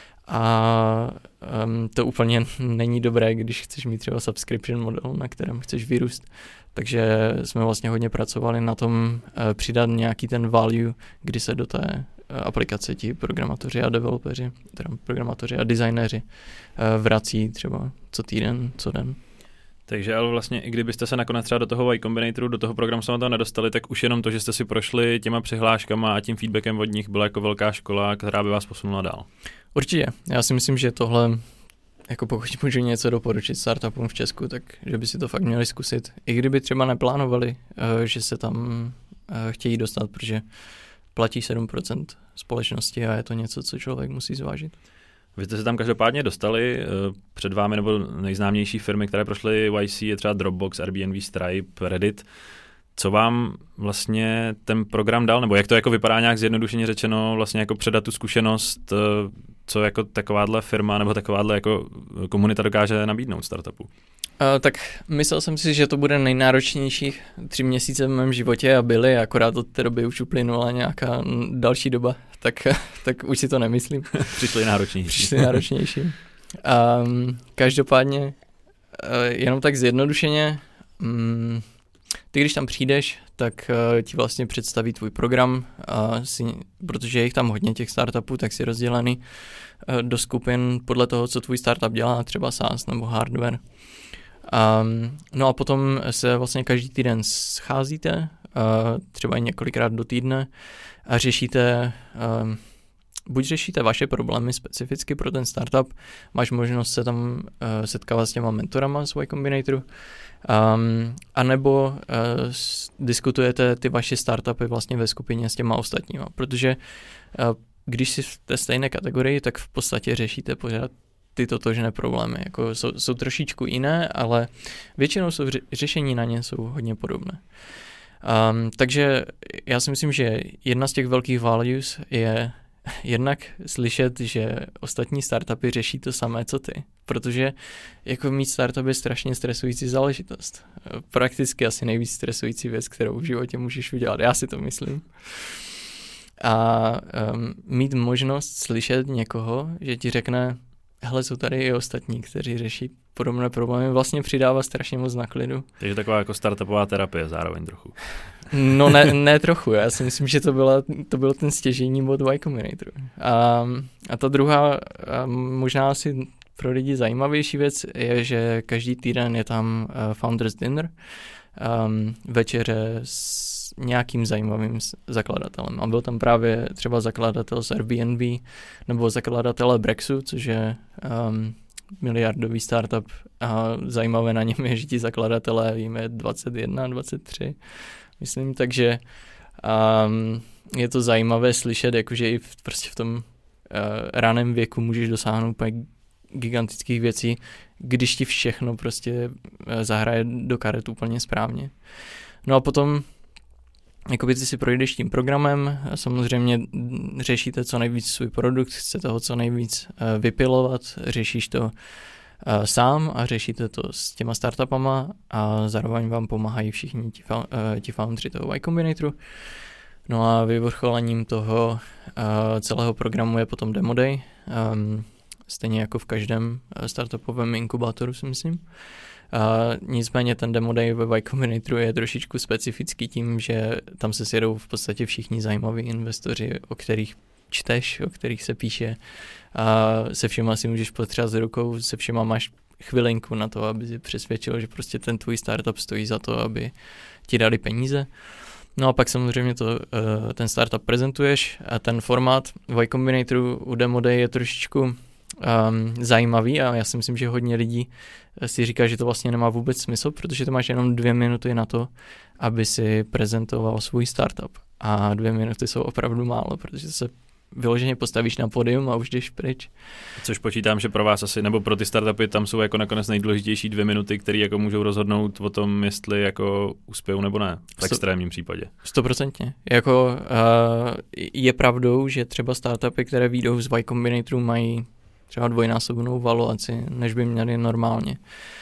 A um, to úplně není dobré, když chceš mít třeba subscription model, na kterém chceš vyrůst. Takže jsme vlastně hodně pracovali na tom uh, přidat nějaký ten value, kdy se do té uh, aplikace ti programátoři a developeři, teda programátoři a designéři uh, vrací třeba co týden, co den.
Takže ale vlastně i kdybyste se nakonec třeba do toho Y Combinatoru, do toho programu samotného nedostali, tak už jenom to, že jste si prošli těma přihláškama a tím feedbackem od nich byla jako velká škola, která by vás posunula dál.
Určitě. Já si myslím, že tohle, jako pokud můžu něco doporučit startupům v Česku, tak že by si to fakt měli zkusit. I kdyby třeba neplánovali, že se tam chtějí dostat, protože platí sedm procent společnosti a je to něco, co člověk musí zvážit.
Vy jste se tam každopádně dostali, před vámi nebo nejznámější firmy, které prošly Y C, je třeba Dropbox, Airbnb, Stripe, Reddit. Co vám vlastně ten program dal, nebo jak to jako vypadá nějak zjednodušeně řečeno, vlastně jako předat tu zkušenost, co jako takováhle firma nebo takováhle jako komunita dokáže nabídnout startupu? Uh,
tak myslel jsem si, že to bude nejnáročnější tři měsíce v mém životě a byly, akorát od té doby už uplynula nějaká další doba, tak, tak už si to nemyslím.
Přišli náročnější.
Přišli náročnější. Um, každopádně, uh, jenom tak zjednodušeně, um, ty když tam přijdeš, tak uh, ti vlastně představí tvůj program, uh, si, protože je jich tam hodně těch startupů, tak si rozdělený uh, do skupin podle toho, co tvůj startup dělá, třeba SaaS nebo hardware. Um, no a potom se vlastně každý týden scházíte, uh, třeba i několikrát do týdne a řešíte, um, buď řešíte vaše problémy specificky pro ten startup, máš možnost se tam uh, setkávat s těma mentorama z Y Combinatoru, um, anebo uh, s, diskutujete ty vaše startupy vlastně ve skupině s těma ostatníma, protože uh, když jsi v té stejné kategorii, tak v podstatě řešíte pořád ty totožné problémy. Jako jsou, jsou trošičku jiné, ale většinou jsou ře- řešení na ně jsou hodně podobné. Um, takže já si myslím, že jedna z těch velkých values je jednak slyšet, že ostatní startupy řeší to samé, co ty. Protože jako mít startup je strašně stresující záležitost. Prakticky asi nejvíc stresující věc, kterou v životě můžeš udělat. Já si to myslím. A um, mít možnost slyšet někoho, že ti řekne, hele, jsou tady i ostatní, kteří řeší podobné problémy, vlastně přidává strašně moc na klidu.
Takže taková jako startupová terapie zároveň trochu.
No ne, ne trochu, já si myslím, že to, byla, to byl ten stěžejní bod Y Combinatoru. A, a ta druhá, a možná asi pro lidi zajímavější věc je, že každý týden je tam uh, Founders Dinner, um, večeře s nějakým zajímavým zakladatelem. A byl tam právě třeba zakladatel z Airbnb nebo zakladatel Brexu, což je um, miliardový startup a zajímavé na něm je, že ti zakladatelé víme dvacet jedna, dvacet tři, myslím, takže um, je to zajímavé slyšet, jakože i v, prostě v tom uh, raném věku můžeš dosáhnout úplně gigantických věcí, když ti všechno prostě uh, zahraje do karet úplně správně. No a potom jakoby ty si projdeš tím programem, samozřejmě řešíte co nejvíc svůj produkt, chcete ho co nejvíc uh, vypilovat, řešíš to uh, sám a řešíte to s těma startupama a zároveň vám pomáhají všichni ti, uh, ti foundři toho Y Combinatoru. No a vyvrcholením toho uh, celého programu je potom Demo Day, um, stejně jako v každém startupovém inkubátoru, si myslím. Uh, nicméně ten Demo Day ve Y Combinatoru je trošičku specifický tím, že tam se sjedou v podstatě všichni zajímaví investoři, o kterých čteš, o kterých se píše. A se všema si můžeš potřát rukou, se všema máš chvilinku na to, aby si přesvědčil, že prostě ten tvůj startup stojí za to, aby ti dali peníze. No a pak samozřejmě to, uh, ten startup prezentuješ a ten formát v Y Combinatoru u Demo Day je trošičku um, zajímavý a já si myslím, že hodně lidí si říká, že to vlastně nemá vůbec smysl, protože to máš jenom dvě minuty na to, aby si prezentoval svůj startup. A dvě minuty jsou opravdu málo, protože se vyloženě postavíš na pódium a už jdeš pryč.
Což počítám, že pro vás asi, nebo pro ty startupy tam jsou jako nakonec nejdůležitější dvě minuty, které jako můžou rozhodnout o tom, jestli jako uspějou nebo ne, v extrémním případě.
Stoprocentně. Jako uh, je pravdou, že třeba startupy, které vyjdou z Y Combinatoru, mají třeba dvojnásobnou valuaci, než by měli normálně.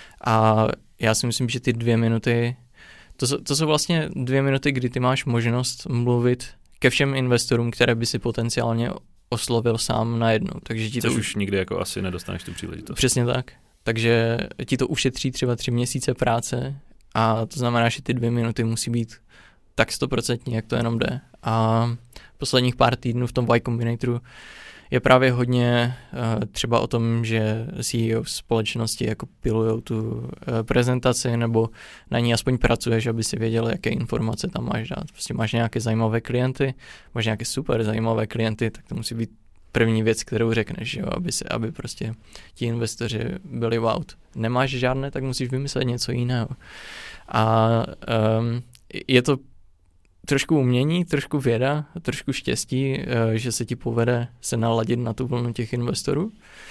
A já si myslím, že ty dvě minuty, to, to jsou vlastně dvě minuty, kdy ty máš možnost mluvit ke všem investorům, které by si potenciálně oslovil sám najednou. Takže ti to
Což už nikdy jako asi nedostaneš tu příležitost.
Přesně tak. Takže ti to ušetří třeba tři měsíce práce a to znamená, že ty dvě minuty musí být tak stoprocentně, jak to jenom jde. A posledních pár týdnů v tom Y Combinatoru je právě hodně uh, třeba o tom, že C E O společnosti jako pilujou tu uh, prezentaci nebo na ní aspoň pracuješ, aby si věděl, jaké informace tam máš dát. Prostě máš nějaké zajímavé klienty, máš nějaké super zajímavé klienty, tak to musí být první věc, kterou řekneš, jo, aby, se, aby prostě ti investoři byli wow. Nemáš žádné, tak musíš vymyslet něco jiného. A um, je to trošku umění, trošku věda, trošku štěstí, že se ti povede se naladit na tu vlnu těch investorů.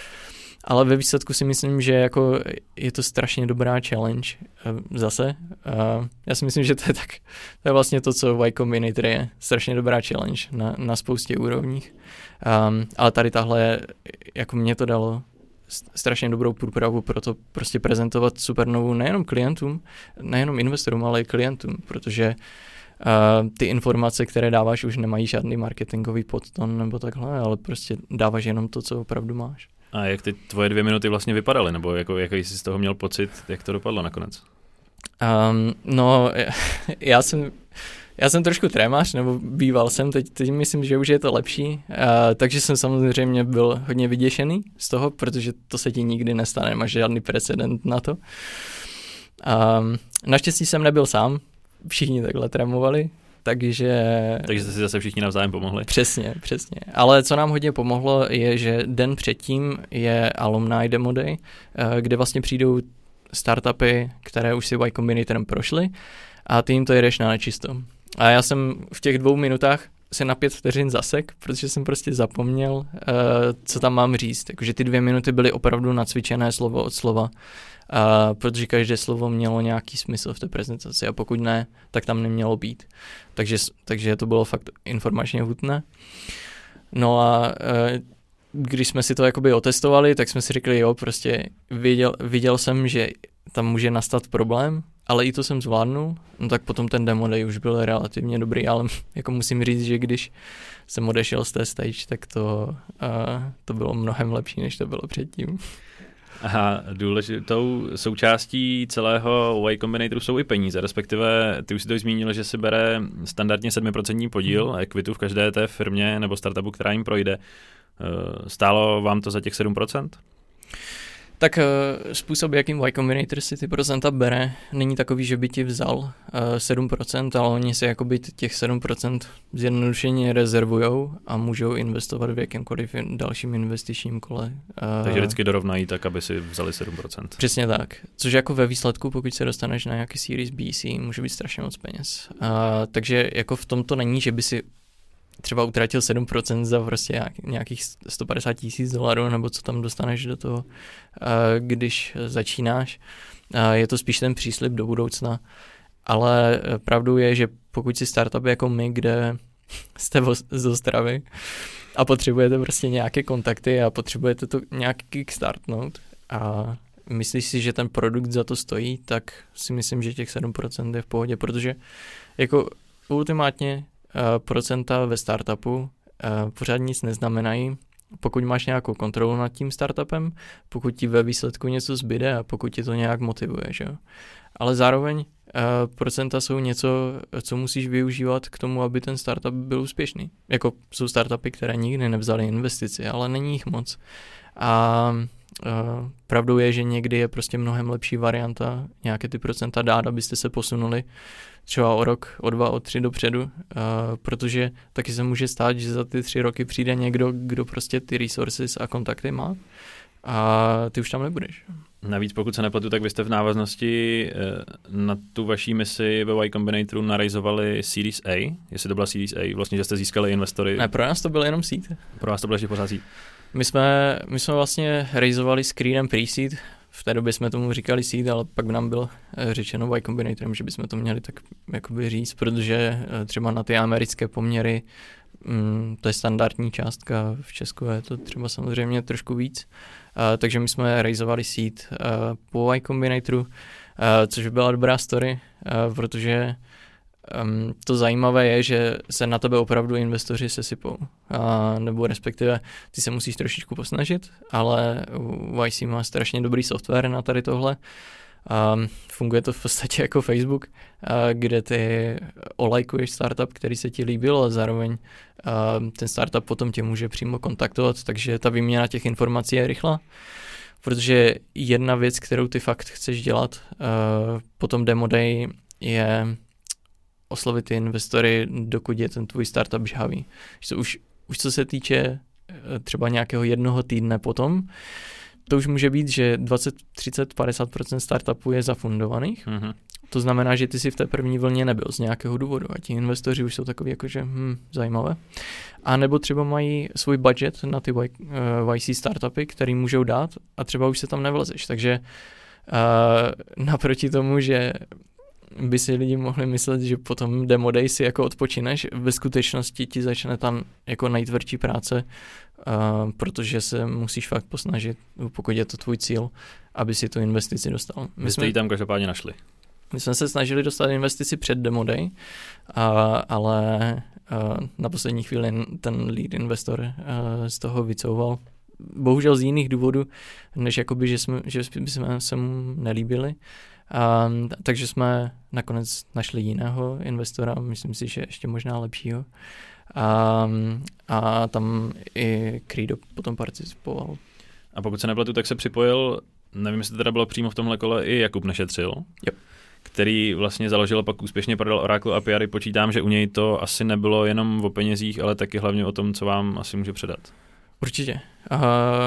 Ale ve výsledku si myslím, že jako je to strašně dobrá challenge zase. Já si myslím, že to je, tak, to je vlastně to, co Y Combinator je. Strašně dobrá challenge na, na spoustě úrovních. Um, ale tady tahle, jako mě to dalo strašně dobrou průpravu pro to prostě prezentovat Supernovu nejenom klientům, nejenom investorům, ale i klientům, protože Uh, ty informace, které dáváš, už nemají žádný marketingový podton nebo takhle, ale prostě dáváš jenom to, co opravdu máš.
A jak ty tvoje dvě minuty vlastně vypadaly, nebo jako, jaký jsi z toho měl pocit, jak to dopadlo nakonec?
Um, no, já jsem, já jsem trošku trémář, nebo býval jsem, teď, teď myslím, že už je to lepší, uh, takže jsem samozřejmě byl hodně vyděšený z toho, protože to se ti nikdy nestane, nemáš žádný precedent na to. Um, naštěstí jsem nebyl sám, všichni takhle trémovali, takže...
Takže jste si zase všichni navzájem pomohli.
Přesně, přesně. Ale co nám hodně pomohlo je, že den předtím je Alumni Demo Day, kde vlastně přijdou startupy, které už si Y Combinatorem prošly a ty jim to jedeš na nečisto. A já jsem v těch dvou minutách se na pět vteřin zasek, protože jsem prostě zapomněl, uh, co tam mám říct. Jakože ty dvě minuty byly opravdu nacvičené slovo od slova, uh, protože každé slovo mělo nějaký smysl v té prezentaci a pokud ne, tak tam nemělo být. Takže, takže to bylo fakt informačně hutné. No a uh, když jsme si to jakoby otestovali, tak jsme si řekli, jo, prostě viděl, viděl jsem, že tam může nastat problém, ale i to jsem zvládnul, no tak potom ten demo day už byl relativně dobrý, ale jako musím říct, že když jsem odešel z té stage, tak to, uh, to bylo mnohem lepší, než to bylo předtím.
Aha, důležitou součástí celého Y Combinatoru jsou i peníze, respektive ty už si to zmínil, že si bere standardně sedm procent podíl hmm. equitu v každé té firmě nebo startupu, která jim projde. Stálo vám to za těch sedm procent?
Tak uh, způsob, jakým Y Combinator si ty procenta bere, není takový, že by ti vzal uh, sedm procent, ale oni si jakoby těch sedm procent zjednodušeně rezervujou a můžou investovat v jakémkoliv dalším investičním kole. Uh,
Takže vždycky dorovnají tak, aby si vzali sedm procent.
Přesně tak. Což jako ve výsledku, pokud se dostaneš na nějaký Series B C, může být strašně moc peněz. Uh, takže jako v tom to není, že by si třeba utratil sedm procent za prostě nějakých sto padesát tisíc dolarů, nebo co tam dostaneš do toho, když začínáš. Je to spíš ten příslib do budoucna, ale pravdou je, že pokud si startup jako my, kde jste z Ostravy a potřebujete prostě nějaké kontakty a potřebujete to nějak kickstartnout a myslíš si, že ten produkt za to stojí, tak si myslím, že těch sedm procent je v pohodě, protože jako ultimátně procenta ve startupu uh, pořád nic neznamenají, pokud máš nějakou kontrolu nad tím startupem, pokud ti ve výsledku něco zbyde a pokud ti to nějak motivuje, že jo. Ale zároveň uh, procenta jsou něco, co musíš využívat k tomu, aby ten startup byl úspěšný. Jako jsou startupy, které nikdy nevzali investici, ale není jich moc. A uh, pravdou je, že někdy je prostě mnohem lepší varianta nějaké ty procenta dát, abyste se posunuli třeba o rok, o dva, o tři dopředu, uh, protože taky se může stát, že za ty tři roky přijde někdo, kdo prostě ty resources a kontakty má a ty už tam nebudeš.
Navíc pokud se nepletu, tak vy jste v návaznosti na tu vaší misi ve Y Combinatoru narejzovali Series A, jestli to byla Series A, vlastně, že jste získali investory.
Ne, pro nás to byl jenom seed.
Pro nás to bylo ještě pořád seed.
My jsme, my jsme vlastně rejzovali screenem pre-seed, v té době jsme tomu říkali seed, ale pak nám bylo řečeno Y Combinatorem, že bychom to měli tak jakoby říct, protože třeba na ty americké poměry mm, to je standardní částka, v Česku je to třeba samozřejmě trošku víc, uh, takže my jsme rejzovali seed uh, po Y Combinatoru, uh, což byla dobrá story, uh, protože Um, to zajímavé je, že se na tebe opravdu investoři sesypou, a, nebo respektive ty se musíš trošičku posnažit, ale Y C má strašně dobrý software na tady tohle. Um, funguje to v podstatě jako Facebook, uh, kde ty olajkuješ startup, který se ti líbil, a zároveň uh, ten startup potom tě může přímo kontaktovat, takže ta výměna těch informací je rychlá. Protože jedna věc, kterou ty fakt chceš dělat uh, po tom demo day, je oslovit ty investory, dokud je ten tvůj startup žhavý. Už, už co se týče třeba nějakého jednoho týdne potom, to už může být, že dvacet, třicet, padesát procent startupů je zafundovaných. Mm-hmm. To znamená, že ty si v té první vlně nebyl z nějakého důvodu a ti investoři už jsou takový jakože hm, zajímavé. A nebo třeba mají svůj budget na ty y, uh, Y C startupy, který můžou dát a třeba už se tam nevlezeš. Takže uh, naproti tomu, že by si lidi mohli myslet, že potom demo day si jako odpočineš, ve skutečnosti ti začne tam jako nejtvrdší práce, uh, protože se musíš fakt posnažit, pokud je to tvůj cíl, aby si tu investici dostal.
My Vy jste ji tam každopádně našli.
My jsme se snažili dostat investici před demo day, uh, ale uh, na poslední chvíli ten lead investor uh, z toho vycouval. Bohužel z jiných důvodů, než jakoby, že, jsme, že jsme se mu nelíbili. Um, takže jsme nakonec našli jiného investora, myslím si, že ještě možná lepšího. Um, a tam i Credo potom participoval.
A pokud se nepletu, tak se připojil, nevím, jestli to teda bylo přímo v tomhle kole, i Jakub Nešetřil,
yep. který
vlastně založil a pak úspěšně prodal Oracle A P I. Počítám, že u něj to asi nebylo jenom o penězích, ale taky hlavně o tom, co vám asi může předat.
Určitě. Uh,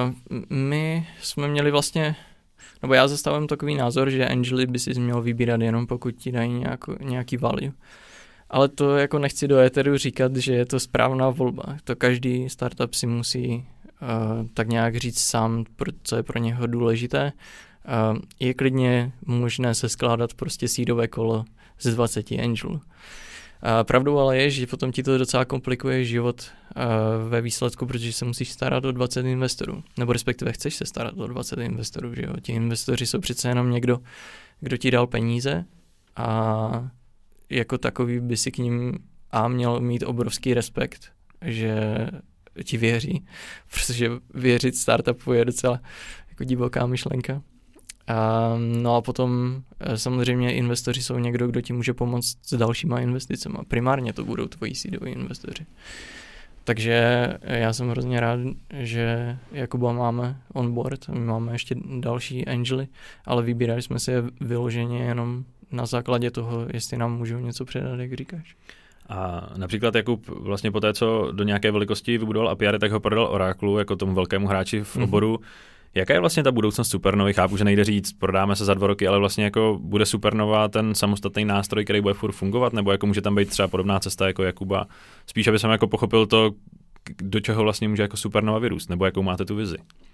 my jsme měli vlastně Nebo já zastávám takový názor, že angely by si měl vybírat jenom pokud ti dají nějakou, nějaký value. Ale to jako nechci do éteru říkat, že je to správná volba. To každý startup si musí uh, tak nějak říct sám, co je pro něho důležité. Uh, je klidně možné se skládat prostě seedové kolo ze dvaceti angelů. A pravdou ale je, že potom ti to docela komplikuje život uh, ve výsledku, protože se musíš starat o dvacet investorů. Nebo respektive chceš se starat o dvacet investorů, že jo? Ti investoři jsou přece jenom někdo, kdo ti dal peníze a jako takový by si k ním a měl mít obrovský respekt, že ti věří, protože věřit startupu je docela jako divoká myšlenka. A, no a potom samozřejmě investoři jsou někdo, kdo ti může pomoct s dalšíma investicemi. Primárně to budou tvoji seedoví investoři. Takže já jsem hrozně rád, že Jakuba máme on board, my máme ještě další angely, ale vybírali jsme si je vyloženě jenom na základě toho, jestli nám můžou něco předat, jak říkáš.
A například Jakub vlastně po té, co do nějaké velikosti vybudoval Apiary, tak ho prodal Oraclu jako tomu velkému hráči v oboru. Mm-hmm. Jaká je vlastně ta budoucnost Supernovy? Chápu, že nejde říct, prodáme se za dva roky, ale vlastně jako bude Supernova ten samostatný nástroj, který bude furt fungovat, nebo jako může tam být třeba podobná cesta jako Jakuba? Spíš, aby jsem jako pochopil to, do čeho vlastně může jako Supernova vyrůst, nebo jakou máte tu vizi?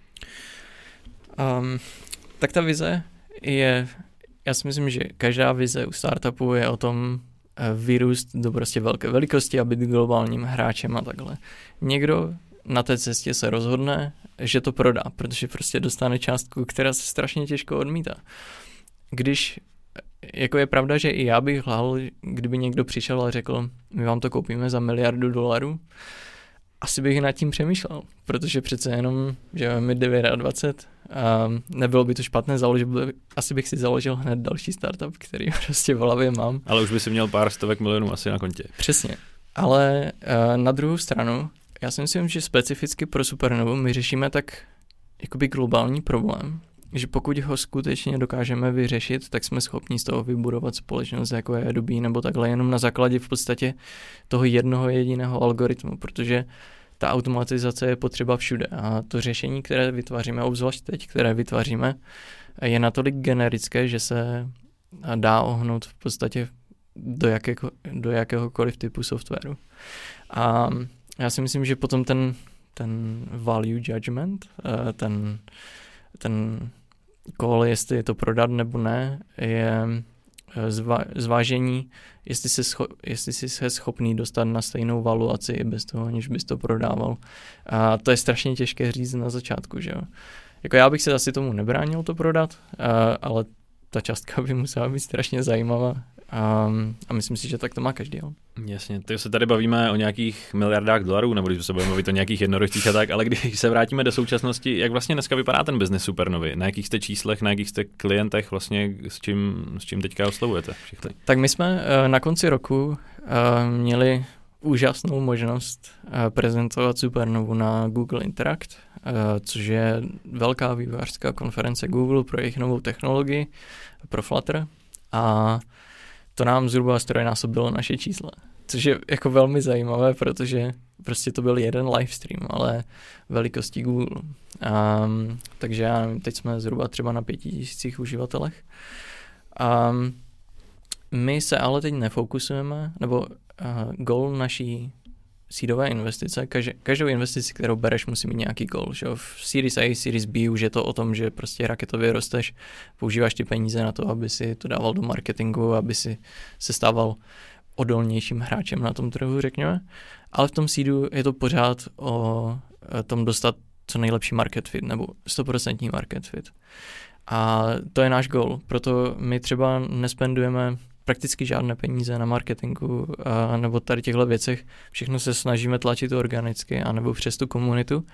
Um, tak ta vize je, já si myslím, že každá vize u startupu je o tom vyrůst do prostě velké velikosti a být globálním hráčem a takhle. Někdo na té cestě se rozhodne, že to prodá, protože prostě dostane částku, která se strašně těžko odmítá. Když, jako je pravda, že i já bych lhal, kdyby někdo přišel a řekl, my vám to koupíme za miliardu dolarů, asi bych nad tím přemýšlel, protože přece jenom, že máme dvacet devět a nebylo by to špatné založit, asi bych si založil hned další startup, který prostě v hlavě mám.
Ale už by si měl pár stovek milionů asi na kontě.
Přesně, ale na druhou stranu, já si myslím, že specificky pro Supernovu my řešíme tak jakoby globální problém, že pokud ho skutečně dokážeme vyřešit, tak jsme schopni z toho vybudovat společnost, jako je Adobe nebo takhle, jenom na základě v podstatě toho jednoho jediného algoritmu, protože ta automatizace je potřeba všude a to řešení, které vytváříme, obzvlášť teď, které vytváříme, je natolik generické, že se dá ohnout v podstatě do, jakéko, do jakéhokoliv typu softwaru. A já si myslím, že potom ten, ten value judgment, ten, ten call, jestli je to prodat nebo ne, je zva, zvážení, jestli jsi, scho, jestli jsi se schopný dostat na stejnou valuaci bez toho, aniž bys to prodával. A to je strašně těžké říct na začátku, že jo. Jako já bych se asi tomu nebránil to prodat, ale ta částka by musela být strašně zajímavá. Um, a myslím si, že tak to má každý. Jo.
Jasně, takže se tady bavíme o nějakých miliardách dolarů, nebo když se budeme mluvit o nějakých jednorožcích a tak, ale když se vrátíme do současnosti, jak vlastně dneska vypadá ten biznis Supernovy? Na jakých jste číslech, na jakých jste klientech, vlastně s čím, s čím teďka oslovujete všechny?
Tak my jsme uh, na konci roku uh, měli úžasnou možnost uh, prezentovat Supernovu na Google Interact, uh, což je velká vývojářská konference Google pro jejich novou technologii, pro Flutter. A to nám zhruba strojnásobilo naše čísla, což je jako velmi zajímavé, protože prostě to byl jeden livestream, ale velikostí Google. Um, takže já nevím, teď jsme zhruba třeba na pěti tisících uživatelech. Um, my se ale teď nefokusujeme, nebo uh, goal naší seedové investice, každý, každou investici, kterou bereš, musí mít nějaký goal. Že? V Series A, Series B už je to o tom, že prostě raketově rosteš, používáš ty peníze na to, aby si to dával do marketingu, aby si se stával odolnějším hráčem na tom trhu, řekněme. Ale v tom seedu je to pořád o tom dostat co nejlepší market fit, nebo sto procent market fit. A to je náš goal, proto my třeba nespendujeme prakticky žádné peníze na marketingu a nebo tady těchto věcech. Všechno se snažíme tlačit organicky a nebo přes tu komunitu.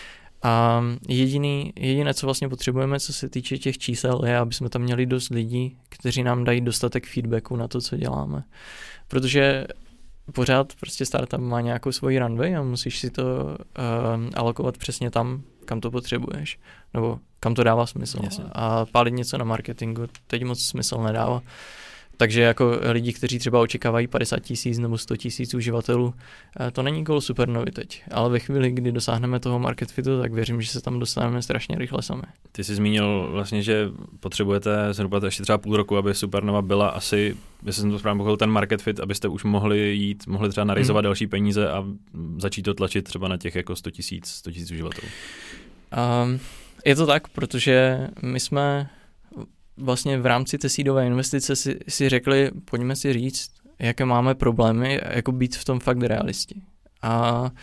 A jediný, jediné, co vlastně potřebujeme, co se týče těch čísel, je, aby jsme tam měli dost lidí, kteří nám dají dostatek feedbacku na to, co děláme. Protože pořád prostě startup má nějakou svoji runway a musíš si to uh, alokovat přesně tam, kam to potřebuješ. Nebo kam to dává smysl.
Jasně.
A pálit něco na marketingu teď moc smysl nedává. takže jako lidi, kteří třeba očekávají padesát tisíc nebo sto tisíc uživatelů, to není goal Supernovy teď, ale ve chvíli, kdy dosáhneme toho market fitu, tak věřím, že se tam dostaneme strašně rychle sami.
Ty jsi zmínil vlastně, že potřebujete zhruba ještě třeba půl roku, aby Supernova byla asi, jestli jsem to správně pochopil, ten market fit, abyste už mohli jít, mohli třeba narizovat hmm. další peníze a začít to tlačit třeba na těch jako sto tisíc uživatelů.
Um, je to tak, protože my jsme vlastně v rámci té seedové investice si, si řekli, pojďme si říct, jaké máme problémy, jako být v tom fakt realisti. A uh,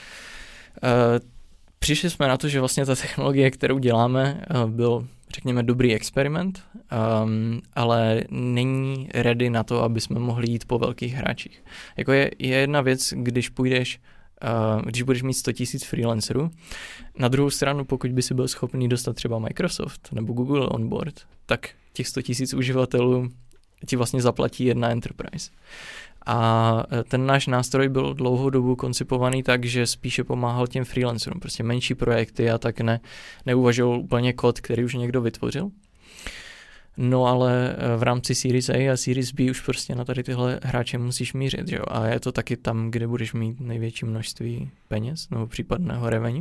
přišli jsme na to, že vlastně ta technologie, kterou děláme, uh, byl, řekněme, dobrý experiment, um, ale není ready na to, aby jsme mohli jít po velkých hráčích. Jako je, je jedna věc, když půjdeš Uh, když budeš mít sto tisíc freelancerů. Na druhou stranu, pokud by si byl schopný dostat třeba Microsoft nebo Google on board, tak těch sto tisíc uživatelů ti vlastně zaplatí jedna enterprise. A ten náš nástroj byl dlouhou dobu koncipovaný tak, že spíše pomáhal těm freelancerům, prostě menší projekty a tak ne, neuvažoval úplně kód, který už někdo vytvořil. No ale v rámci Series A a Series B už prostě na tady tyhle hráče musíš mířit, že jo? A je to taky tam, kde budeš mít největší množství peněz nebo případného revenue.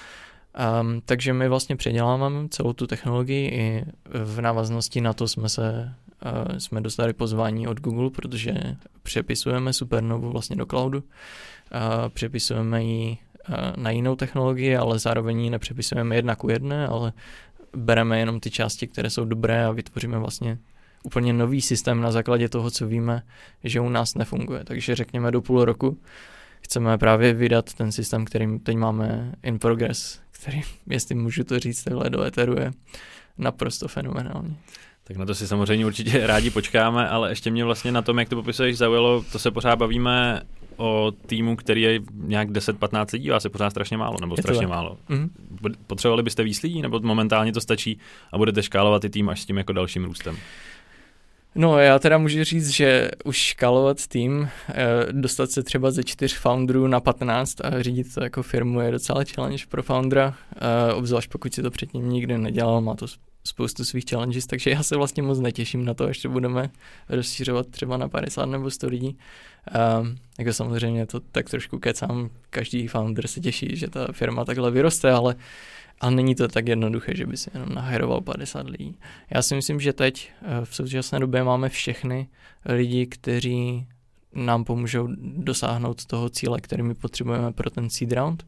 Um, takže my vlastně předěláváme celou tu technologii i v návaznosti na to jsme se uh, jsme dostali pozvání od Google, protože přepisujeme Supernovu vlastně do cloudu. Uh, přepisujeme ji uh, na jinou technologii, ale zároveň ji nepřepisujeme jedna ku jedné, ale bereme jenom ty části, které jsou dobré a vytvoříme vlastně úplně nový systém na základě toho, co víme, že u nás nefunguje. Takže řekněme do půl roku chceme právě vydat ten systém, který teď máme in progress, který, jestli můžu to říct, takhle do éteru je naprosto fenomenální.
Tak na to si samozřejmě určitě rádi počkáme, ale ještě mě vlastně na tom, jak to popisuješ, zaujalo, to se pořád bavíme o týmu, který je nějak deset patnáct lidí, vás je pořád strašně málo, nebo je strašně málo. Mm-hmm. Potřebovali byste víc lidí, nebo momentálně to stačí a budete škálovat ty tým až s tím jako dalším růstem?
No já teda můžu říct, že už škálovat tým, dostat se třeba ze čtyř founderů na patnáct a řídit to jako firmu je docela challenge pro foundera, obzvlášť pokud si to předtím nikdy nedělal, má to spoustu svých challenges, takže já se vlastně moc netěším na to, až to budeme rozšířovat třeba na padesát nebo sto lidí. Um, jako samozřejmě to tak trošku kecám, každý founder se těší, že ta firma takhle vyroste, ale, ale není to tak jednoduché, že by si jenom nahajroval padesát lidí. Já si myslím, že teď v současné době máme všechny lidi, kteří nám pomůžou dosáhnout toho cíle, který my potřebujeme pro ten seed round.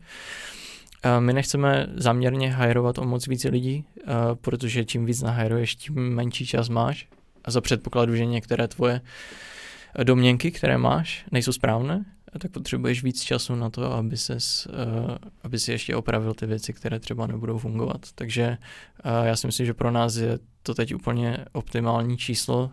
My nechceme záměrně hajrovat o moc více lidí, protože čím víc nahajruješ, tím menší čas máš. A za předpokladu, že některé tvoje domněnky, které máš, nejsou správné, tak potřebuješ víc času na to, aby ses, aby si ještě opravil ty věci, které třeba nebudou fungovat. Takže já si myslím, že pro nás je to teď úplně optimální číslo.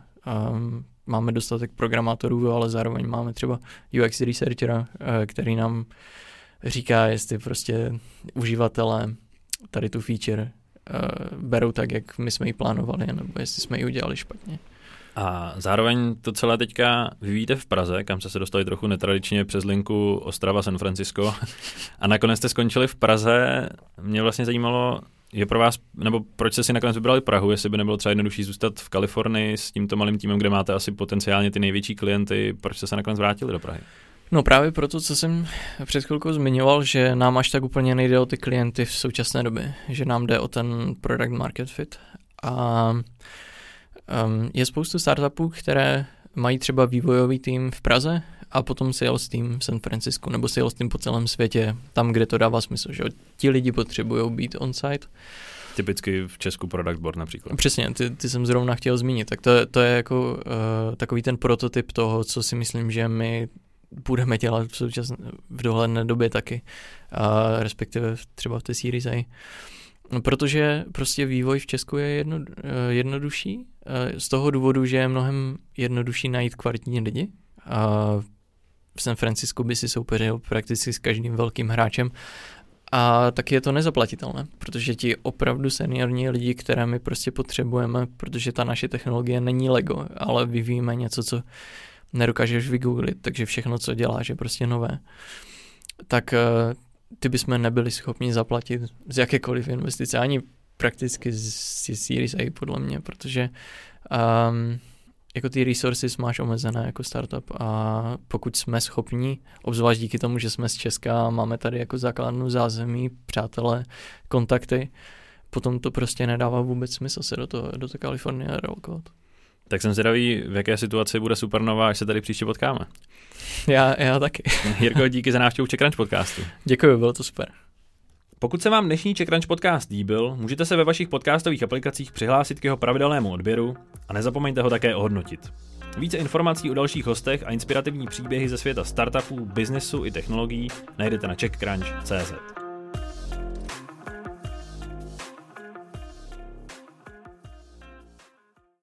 Máme dostatek programátorů, ale zároveň máme třeba U X researchera, který nám říká, jestli prostě uživatelé tady tu feature uh, berou tak, jak my jsme ji plánovali, nebo jestli jsme ji udělali špatně.
A zároveň to celé teďka vyvíjíte v Praze, kam jste se dostali trochu netradičně přes linku Ostrava, San Francisco a nakonec jste skončili v Praze. Mě vlastně zajímalo, je pro vás, nebo proč jste si nakonec vybrali Prahu, jestli by nebylo třeba jednodušší zůstat v Kalifornii s tímto malým týmem, kde máte asi potenciálně ty největší klienty, proč jste se nakonec vrátili do Prahy?
No právě proto, co jsem před chvilkou zmiňoval, že nám až tak úplně nejde o ty klienty v současné době, že nám jde o ten product market fit. A um, je spoustu startupů, které mají třeba vývojový tým v Praze a potom sales tým v San Francisco nebo sales tým po celém světě, tam, kde to dává smysl, že ti lidi potřebují být on-site.
Typicky v Česku Product Board například.
Přesně, ty, ty jsem zrovna chtěl zmínit. Tak to, to je jako uh, takový ten prototyp toho, co si myslím, že my budeme dělat v současné, v dohledné době taky, a respektive třeba v té Series A. Protože prostě vývoj v Česku je jedno, jednodušší, z toho důvodu, že je mnohem jednodušší najít kvalitní lidi. A v San Francisco by si soupeřil prakticky s každým velkým hráčem a taky je to nezaplatitelné, protože ti opravdu seniorní lidi, které my prostě potřebujeme, protože ta naše technologie není Lego, ale vyvíjíme něco, co nedokážeš vygooglit, takže všechno, co děláš, je prostě nové. Tak ty bychom nebyli schopni zaplatit z jakékoliv investice, ani prakticky z Series A podle mě, protože um, jako ty resources máš omezené jako startup a pokud jsme schopni, obzvlášť díky tomu, že jsme z Česka, máme tady jako základnu zázemí, přátelé, kontakty, potom to prostě nedává vůbec smysl se do toho, do té Kalifornie relokovat.
Tak jsem zvědavý, v jaké situaci bude Supernova, až se tady příště potkáme.
Já, já taky.
Jirko, díky za návštěvu Czech Crunch podcastu.
Děkuji, bylo to super.
Pokud se vám dnešní Czech Crunch podcast líbil, můžete se ve vašich podcastových aplikacích přihlásit k jeho pravidelnému odběru a nezapomeňte ho také ohodnotit. Více informací o dalších hostech a inspirativní příběhy ze světa startupů, biznesu i technologií najdete na czech crunch tečka cé zet.